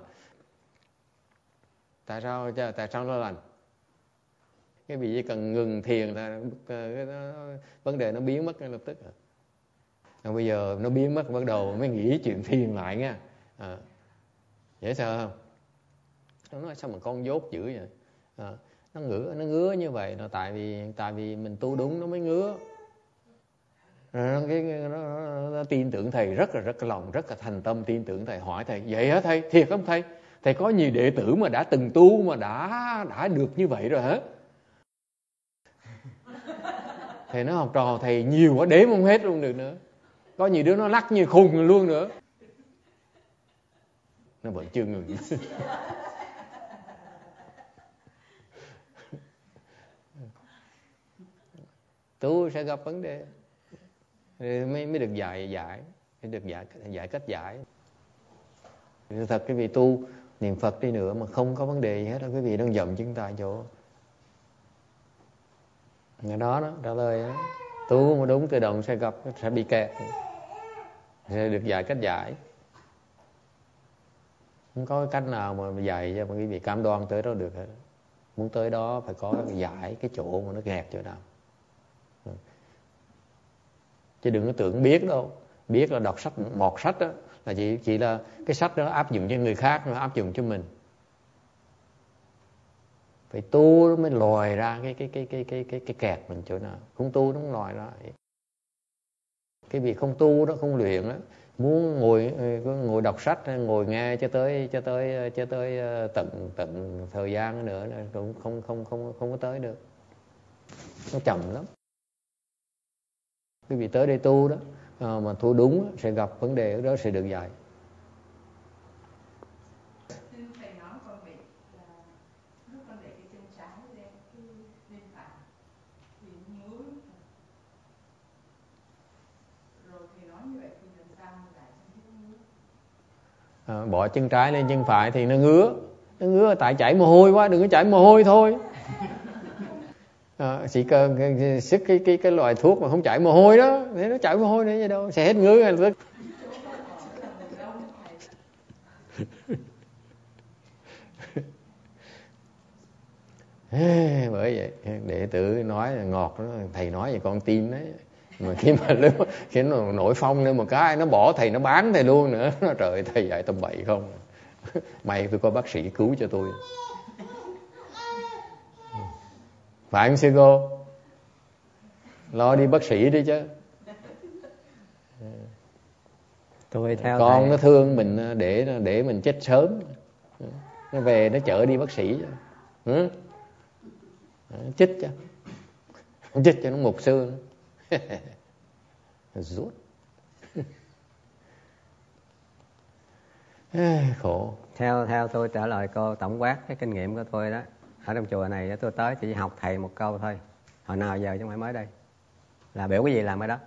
B: Tại sao tại sao nó lành? Cái vì chỉ cần ngừng thiền là vấn đề nó biến mất ngay lập tức. Rồi bây giờ nó biến mất, bắt đầu mới nghĩ chuyện thiền lại nha. À, dễ sợ không? Nó nói sao mà con dốt dữ vậy? À, nó ngứa nó ngứa như vậy là tại vì tại vì mình tu đúng nó mới ngứa. Rồi cái nó, nó, nó tin tưởng thầy rất là rất là lòng, rất là thành tâm tin tưởng thầy, hỏi thầy vậy hả thầy? Thiệt không thầy? Thầy có nhiều đệ tử mà đã từng tu mà đã đã được như vậy rồi hả? Thầy nói học trò thầy nhiều quá đếm không hết luôn được nữa. Có nhiều đứa nó lắc như khùng luôn nữa. Nó vẫn chưa ngừng. Tu sẽ gặp vấn đề mới mới được dạy giải, mới được giải giải cách giải. Thật cái vị tu niệm Phật đi nữa mà không có vấn đề gì hết đó, quý vị đang dậm chân tại chỗ. Ngày đó đó trả lời đó. Tu mà đúng tự động sẽ gặp, sẽ bị kẹt, sẽ được dạy cách giải. Không có cách nào mà dạy cho quý vị cam đoan tới đó được hết. Muốn tới đó phải có cái giải cái chỗ mà nó kẹt chỗ nào. Chứ đừng có tưởng biết đâu. Biết là đọc sách, một sách đó là chỉ, chỉ là cái sách đó áp dụng cho người khác, nó áp dụng cho mình. Phải tu mới lòi ra cái cái cái cái cái cái cái kẹt mình chỗ nào. Không tu nó không lòi ra. Cái việc không tu đó, không luyện đó, muốn ngồi ngồi đọc sách, ngồi nghe cho tới cho tới cho tới tận tận thời gian nữa là cũng không không không không có tới được. Nó chậm lắm. Quý vị tới đây tu đó mà tu đúng sẽ gặp vấn đề đó, sẽ được dạy.
C: Thầy nói con bị là lúc con để cái chân trái lên cái lên phải thì ngứa, rồi thầy nói như vậy thì làm sao mà lại chân ngứa?
B: À, bỏ chân trái lên chân phải thì nó ngứa, nó ngứa tại chảy mồ hôi quá, đừng có chảy mồ hôi thôi. À, chỉ cần sức cái cái cái loại thuốc mà không chảy mồ hôi đó, thế nó chảy mồ hôi nữa gì đâu, sẽ hết ngứa ngay lập tức. Bởi vậy đệ tử nói là ngọt đó, thầy nói vậy con tin đấy, mà khi mà lúc khi nó nổi phong lên một cái nó bỏ thầy, nó bán thầy luôn nữa. Nó trời thầy dạy tầm bậy không, may tôi có bác sĩ cứu cho tôi, phải không sư cô? Lo đi bác sĩ đi chứ.
A: Tôi theo
B: con
A: thầy.
B: Nó thương mình để để mình chết sớm, nó về nó chở đi bác sĩ chứ. Ừ? Chích cho chích cho nó mục xương. Rút. Khổ.
A: Theo theo tôi trả lời cô tổng quát cái kinh nghiệm của tôi đó. Ở trong chùa này tôi tới chỉ học thầy một câu thôi. Hồi nào giờ chứ không phải mới đây. Là biểu cái gì làm cái đó.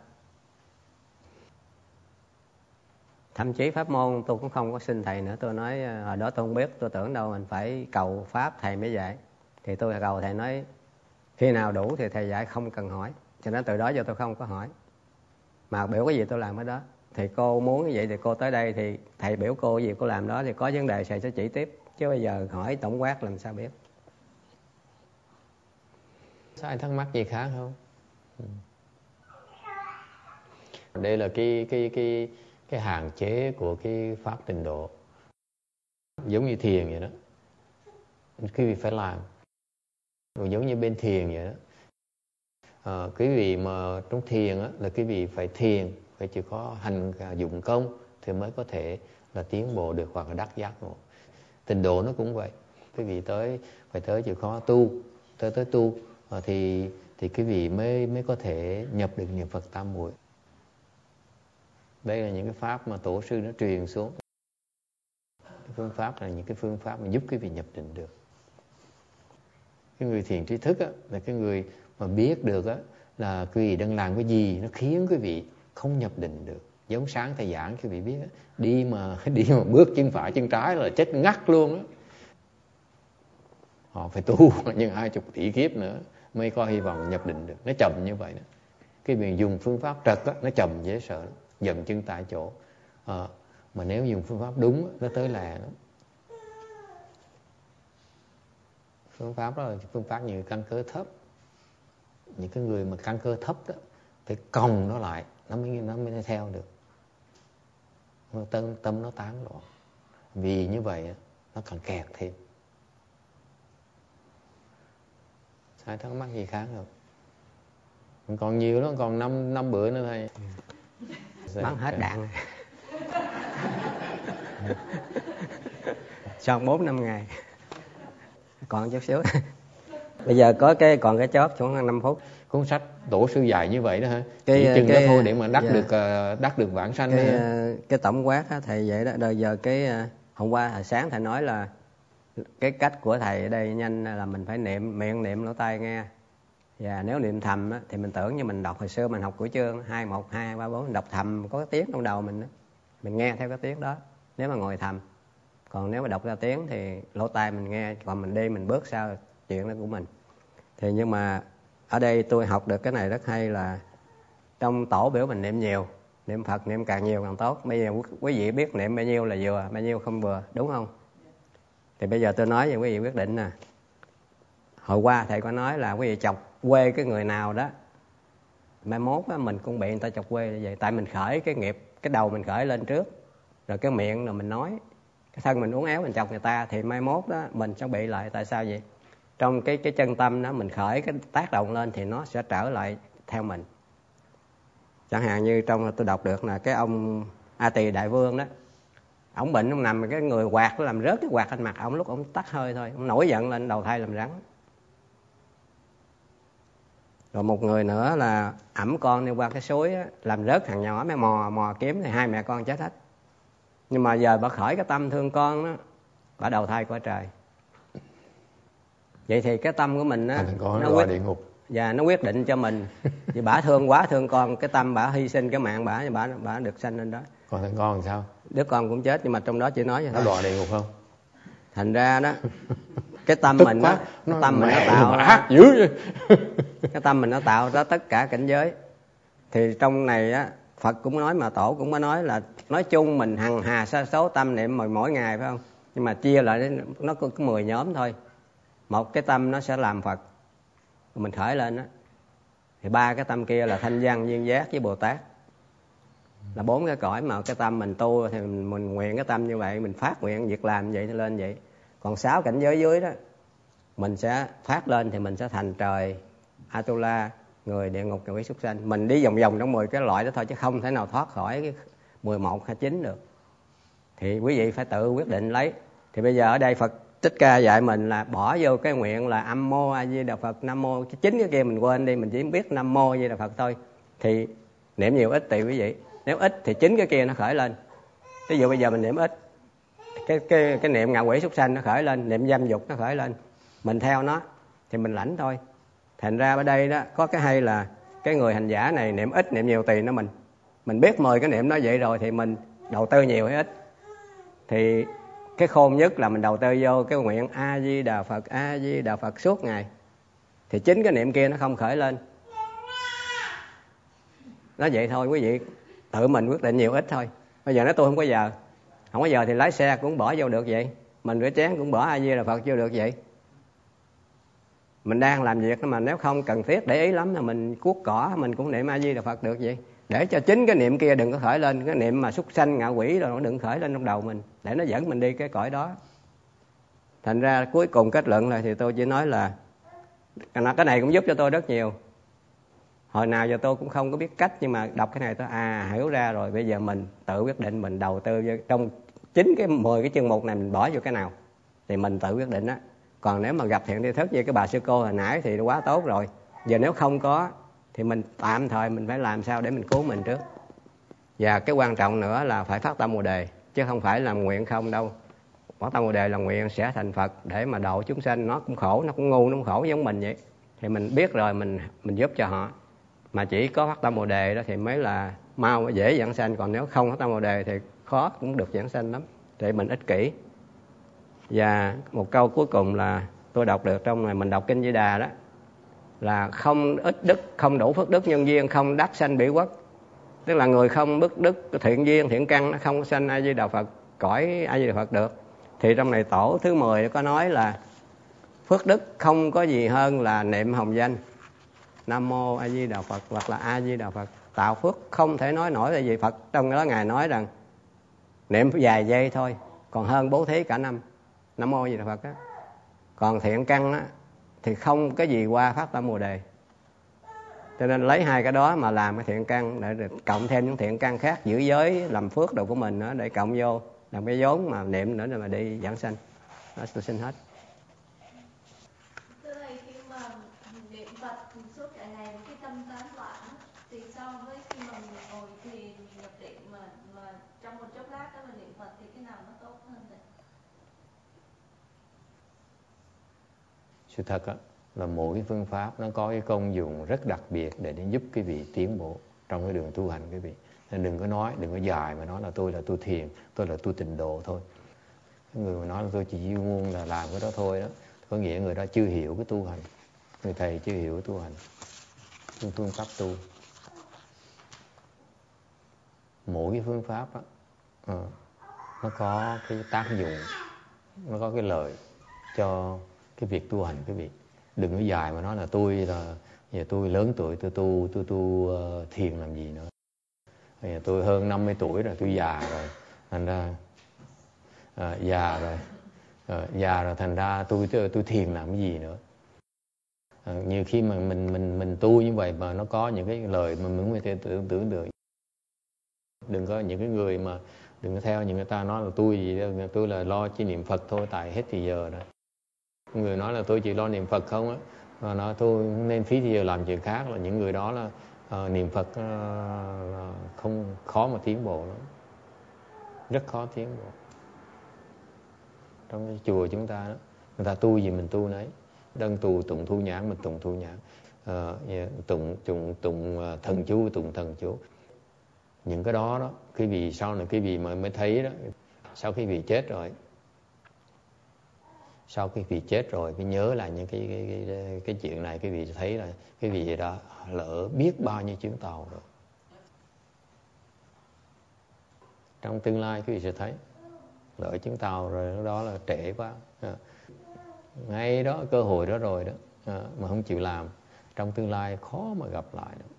A: Thậm chí pháp môn tôi cũng không có xin thầy nữa. Tôi nói hồi đó tôi không biết, tôi tưởng đâu mình phải cầu pháp thầy mới dạy. Thì tôi cầu thầy nói khi nào đủ thì thầy dạy, không cần hỏi. Cho nên từ đó giờ tôi không có hỏi. Mà biểu cái gì tôi làm cái đó. Thì cô muốn như vậy thì cô tới đây thì thầy biểu cô gì cô làm đó, thì có vấn đề thầy sẽ chỉ tiếp. Chứ bây giờ hỏi tổng quát làm sao biết.
B: Sao anh thắc mắc gì khác không? Đây là cái cái cái cái hạn chế của cái pháp tịnh độ. Giống như thiền vậy đó. Quý vị phải làm. Rồi giống như bên thiền vậy đó. À, quý vị mà trong thiền á, là quý vị phải thiền, phải chịu có hành dụng công thì mới có thể là tiến bộ được hoặc là đắc giác ngộ. Tịnh độ nó cũng vậy. Quý vị tới phải tới chịu khó tu, tới tới tu à, thì thì quý vị mới mới có thể nhập được niệm Phật tam muội. Đây là những cái pháp mà tổ sư nó truyền xuống. phương pháp là những cái phương pháp mà giúp quý vị nhập định được. Cái người thiền trí thức á, là cái người mà biết được á, là quý vị đang làm cái gì nó khiến quý vị không nhập định được. Giống sáng thầy giảng quý vị biết á, đi mà đi mà bước chân phải chân trái là chết ngắt luôn á. Họ phải tu nhưng hai chục tỷ kiếp nữa mới có hy vọng nhập định được. Nó chậm như vậy đó. Cái việc dùng phương pháp trật á, nó chậm dễ sợ lắm. Dậm chân tại chỗ. À, mà nếu dùng phương pháp đúng nó tới lẹ lắm. Phương pháp đó là phương pháp như căn cơ thấp. Những cái người mà căn cơ thấp đó phải còng nó lại, nó mới nó mới theo được. Tâm tâm nó tán loạn. Vì như vậy nó còn kẹt thêm. Ai thắc mắc gì khác không? Còn nhiều lắm, còn năm năm bữa nữa thầy.
A: Bắn hết đạn. Sau bốn năm ngày. Còn chút xíu. Bây giờ có cái còn cái chót xuống năm phút.
B: Cuốn sách tổ sư dài như vậy đó hả?
A: Cái,
B: chỉ chừng
A: cái,
B: đó thôi để mà đắc
A: dạ.
B: được đắc được vãng sanh
A: cái,
B: đó.
A: Cái tổng quát á, thầy vậy đó. Đời giờ cái hôm qua hồi sáng thầy nói là cái cách của thầy ở đây nhanh là mình phải niệm miệng niệm lỗ tai nghe. Và nếu niệm thầm á, thì mình tưởng như mình đọc hồi xưa mình học của chương hai một hai ba bốn mình đọc thầm có cái tiếng trong đầu mình đó. Mình nghe theo cái tiếng đó nếu mà ngồi thầm. Còn nếu mà đọc ra tiếng thì lỗ tai mình nghe, còn mình đi mình bước sau chuyện đó của mình. Thì nhưng mà ở đây tôi học được cái này rất hay là trong tổ biểu mình niệm nhiều, niệm Phật niệm càng nhiều càng tốt. Bây giờ quý vị biết niệm bao nhiêu là vừa, bao nhiêu không vừa, đúng không? Thì bây giờ tôi nói với quý vị quyết định nè. Hồi qua thầy có nói là quý vị chọc quê cái người nào đó, mai mốt á, mình cũng bị người ta chọc quê như vậy. Tại mình khởi cái nghiệp, cái đầu mình khởi lên trước, rồi cái miệng rồi mình nói, cái thân mình uốn éo mình chọc người ta, thì mai mốt đó mình sẽ bị lại. Tại sao vậy? Trong cái cái chân tâm đó mình khởi cái tác động lên thì nó sẽ trở lại theo mình. Chẳng hạn như trong tôi đọc được là cái ông A Tỳ Đại Vương đó, ổng bệnh ông nằm cái người quạt nó làm rớt cái quạt lên mặt ổng, lúc ổng tắt hơi thôi ổng nổi giận lên đầu thai làm rắn. Rồi một người nữa là ẵm con đi qua cái suối á, làm rớt thằng nhỏ mới mò mò kiếm thì hai mẹ con chết hết. Nhưng mà giờ bà khởi cái tâm thương con đó, bà đầu thai qua trời. Vậy thì cái tâm của mình á, nó quyết địa ngục. Và nó quyết định cho mình. Vì bà thương quá thương con, cái tâm bà hy sinh cái mạng bà, bà bà được sanh lên đó.
B: Còn thằng con thì sao?
A: Đứa con cũng chết, nhưng mà trong đó chỉ nói vậy thôi.
B: Nó đọa địa ngục không?
A: Thành ra đó, cái tâm mình đó, cái tâm mình nó tạo
B: ác dữ vậy.
A: Cái tâm mình nó tạo ra tất cả cảnh giới. Thì trong này á, Phật cũng nói mà Tổ cũng có nói là nói chung mình hằng hà sa số tâm niệm mỗi, mỗi ngày phải không? Nhưng mà chia lại nó có mười nhóm thôi. Một cái tâm nó sẽ làm Phật, mình khởi lên đó. Thì ba cái tâm kia là thanh văn, duyên giác với Bồ Tát. Là bốn cái cõi mà cái tâm mình tu thì mình, mình nguyện cái tâm như vậy, mình phát nguyện việc làm vậy thì lên vậy. Còn sáu cảnh giới dưới đó mình sẽ phát lên thì mình sẽ thành trời, Atula, người, địa ngục, người súc sanh. Mình đi vòng vòng trong mười cái loại đó thôi chứ không thể nào thoát khỏi cái mười một hay chín được. Thì quý vị phải tự quyết định lấy. Thì bây giờ ở đây Phật Thích Ca dạy mình là bỏ vô cái nguyện là Âm Mô A Di Đà Phật, Nam Mô, cái chính cái kia mình quên đi, mình chỉ biết Nam Mô A Di Đà Phật thôi. Thì niệm nhiều ít tùy quý vị. Nếu ít thì chính cái kia nó khởi lên. Ví dụ bây giờ mình niệm ít, cái cái cái niệm ngạ quỷ súc sanh nó khởi lên, niệm dâm dục nó khởi lên, mình theo nó thì mình lãnh thôi. Thành ra ở đây đó có cái hay là cái người hành giả này niệm ít niệm nhiều tùy nó mình. Mình biết mười cái niệm đó vậy rồi thì mình đầu tư nhiều hay ít. Thì cái khôn nhất là mình đầu tư vô cái nguyện A Di Đà Phật, A Di Đà Phật suốt ngày. Thì chính cái niệm kia nó không khởi lên. Nó vậy thôi quý vị, tự mình quyết định nhiều ít thôi. Bây giờ nói tôi không có giờ, không có giờ thì lái xe cũng bỏ vô được vậy. Mình rửa chén cũng bỏ A Di Đà Phật vô được vậy. Mình đang làm việc mà nếu không cần thiết để ý lắm là mình cuốc cỏ mình cũng niệm A Di Đà Phật được vậy. Để cho chính cái niệm kia đừng có khởi lên, cái niệm mà súc sanh ngạ quỷ rồi nó đừng khởi lên trong đầu mình, để nó dẫn mình đi cái cõi đó. Thành ra cuối cùng kết luận là thì tôi chỉ nói là cái này cũng giúp cho tôi rất nhiều. Hồi nào giờ tôi cũng không có biết cách, nhưng mà đọc cái này tôi à hiểu ra rồi. Bây giờ mình tự quyết định mình đầu tư vô trong chính cái mười cái chương mục này mình bỏ vô cái nào thì mình tự quyết định á. Còn nếu mà gặp thiện tri thức như cái bà sư cô hồi nãy thì quá tốt rồi. Giờ nếu không có thì mình tạm thời mình phải làm sao để mình cứu mình trước. Và cái quan trọng nữa là phải phát tâm Bồ Đề, chứ không phải làm nguyện không đâu. Phát tâm Bồ Đề là nguyện sẽ thành Phật để mà độ chúng sanh. Nó cũng khổ, nó cũng ngu, nó cũng khổ giống mình vậy. Thì mình biết rồi mình mình giúp cho họ. Mà chỉ có phát tâm Bồ Đề đó thì mới là mau dễ giảng sanh. Còn nếu không phát tâm Bồ Đề thì khó cũng được giảng sanh lắm. Để mình ích kỷ. Và một câu cuối cùng là tôi đọc được trong này, mình đọc Kinh Di Đà đó, là không ít đức, không đủ phước đức nhân duyên, không đắc sanh bỉ quốc. Tức là người không bất đức thiện duyên, thiện căn, nó không sanh A Di Đà Phật, cõi A Di Đà Phật được. Thì trong này tổ thứ mười có nói là phước đức không có gì hơn là niệm hồng danh Nam Mô A Di Đà Phật hoặc là A Di Đà Phật. Tạo phước không thể nói nổi là gì. Phật trong đó Ngài nói rằng niệm vài giây thôi còn hơn bố thí cả năm Nam Mô A Di Đà Phật đó. Còn thiện căn đó, thì không cái gì qua phát tâm Bồ Đề. Cho nên lấy hai cái đó mà làm cái thiện căn, để cộng thêm những thiện căn khác, giữ giới, làm phước đồ của mình nữa, để cộng vô làm cái vốn mà niệm nữa, để mà đi giảng sanh. Đó, tôi xin hết.
D: Thưa thầy, khi mà niệm Phật suốt cả ngày với cái tâm tán loạn thì so với khi mà mình ngồi thì nhập định mà mà trong một chốc lát đó mà niệm Phật thì cái nào nó tốt hơn thầy?
B: Sự thật á, là mỗi cái phương pháp nó có cái công dụng rất đặc biệt để nó giúp cái vị tiến bộ trong cái đường tu hành quý vị. Nên đừng có nói, đừng có dài mà nói là tôi là tu thiền, tôi là tu tịnh độ thôi. Cái người mà nói là tôi chỉ muốn là làm cái đó thôi đó, có nghĩa người đó chưa hiểu cái tu hành. Người thầy chưa hiểu cái tu hành, cái phương pháp tu. Mỗi cái phương pháp á, nó có cái tác dụng, nó có cái lợi cho cái việc tu hành quý vị. Đừng có dài mà nói là tôi là giờ tôi lớn tuổi, tôi tu tôi tu uh, thiền làm gì nữa. Giờ tôi hơn năm mươi tuổi rồi, tôi già rồi, thành ra uh, già rồi, uh, già rồi thành ra tôi tôi, tôi thiền làm cái gì nữa. Uh, nhiều khi mà mình mình mình tu như vậy mà nó có những cái lời mà mình không thể tưởng tượng được. Đừng có những cái người mà đừng có theo những người ta nói là tôi gì đó, tôi là lo chỉ niệm Phật thôi, tại hết thì giờ rồi. Người nói là tôi chỉ lo niệm Phật không á, và nói tôi nên phí thì giờ làm chuyện khác, là những người đó là uh, niệm Phật uh, là không khó mà tiến bộ lắm, rất khó tiến bộ. Trong cái chùa chúng ta đó, người ta tu gì mình tu nấy, đang tu tụng thu nhãn mình tụng thu nhãn, uh, yeah, tụng tụng tụng uh, thần chú tụng thần chú. Những cái đó đó, cái vị sau này cái vị mà mới thấy đó, sau khi vị chết rồi. Sau khi vị chết rồi mới nhớ lại những cái cái, cái cái chuyện này, cái vị thấy là cái vị đó lỡ biết bao nhiêu chuyến tàu rồi. Trong tương lai cái vị sẽ thấy lỡ chuyến tàu rồi, đó là trễ quá. À, ngay đó cơ hội đó rồi đó, à, mà không chịu làm, trong tương lai khó mà gặp lại được.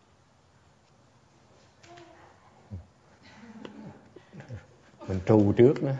B: Mình trù trước đó.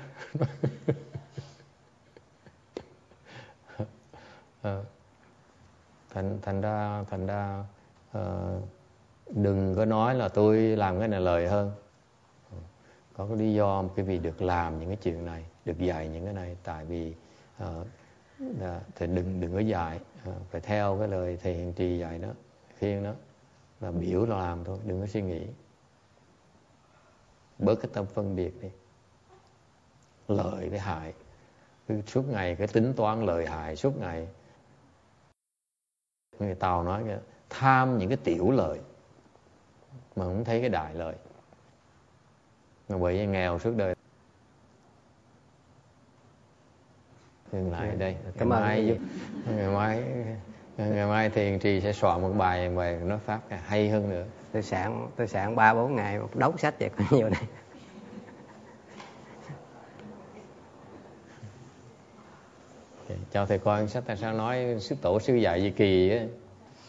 B: À, thành thành ra thành ra uh, đừng có nói là tôi làm cái này lời hơn. Có cái lý do cái vì được làm những cái chuyện này, được dạy những cái này, tại vì uh, thì đừng đừng có dạy, uh, phải theo cái lời thầy Hiền Trì dạy đó, khuyên đó, là biểu là làm thôi, đừng có suy nghĩ, bớt cái tâm phân biệt đi, lợi với hại, cứ suốt ngày cái tính toán lợi hại suốt ngày. Người Tàu nói kìa, tham những cái tiểu lợi mà không thấy cái đại lợi, mà bởi vì nghèo suốt đời. Dừng lại đây, ngày mai giúp ngày mai ngày mai Thiền Trì sẽ soạn một bài về nói pháp hay hơn nữa.
A: Tôi soạn tôi soạn ba bốn ngày một đống sách vậy có nhiều này.
B: Cho thầy coi sách, tại sao nói sư tổ sư dạy gì kỳ á.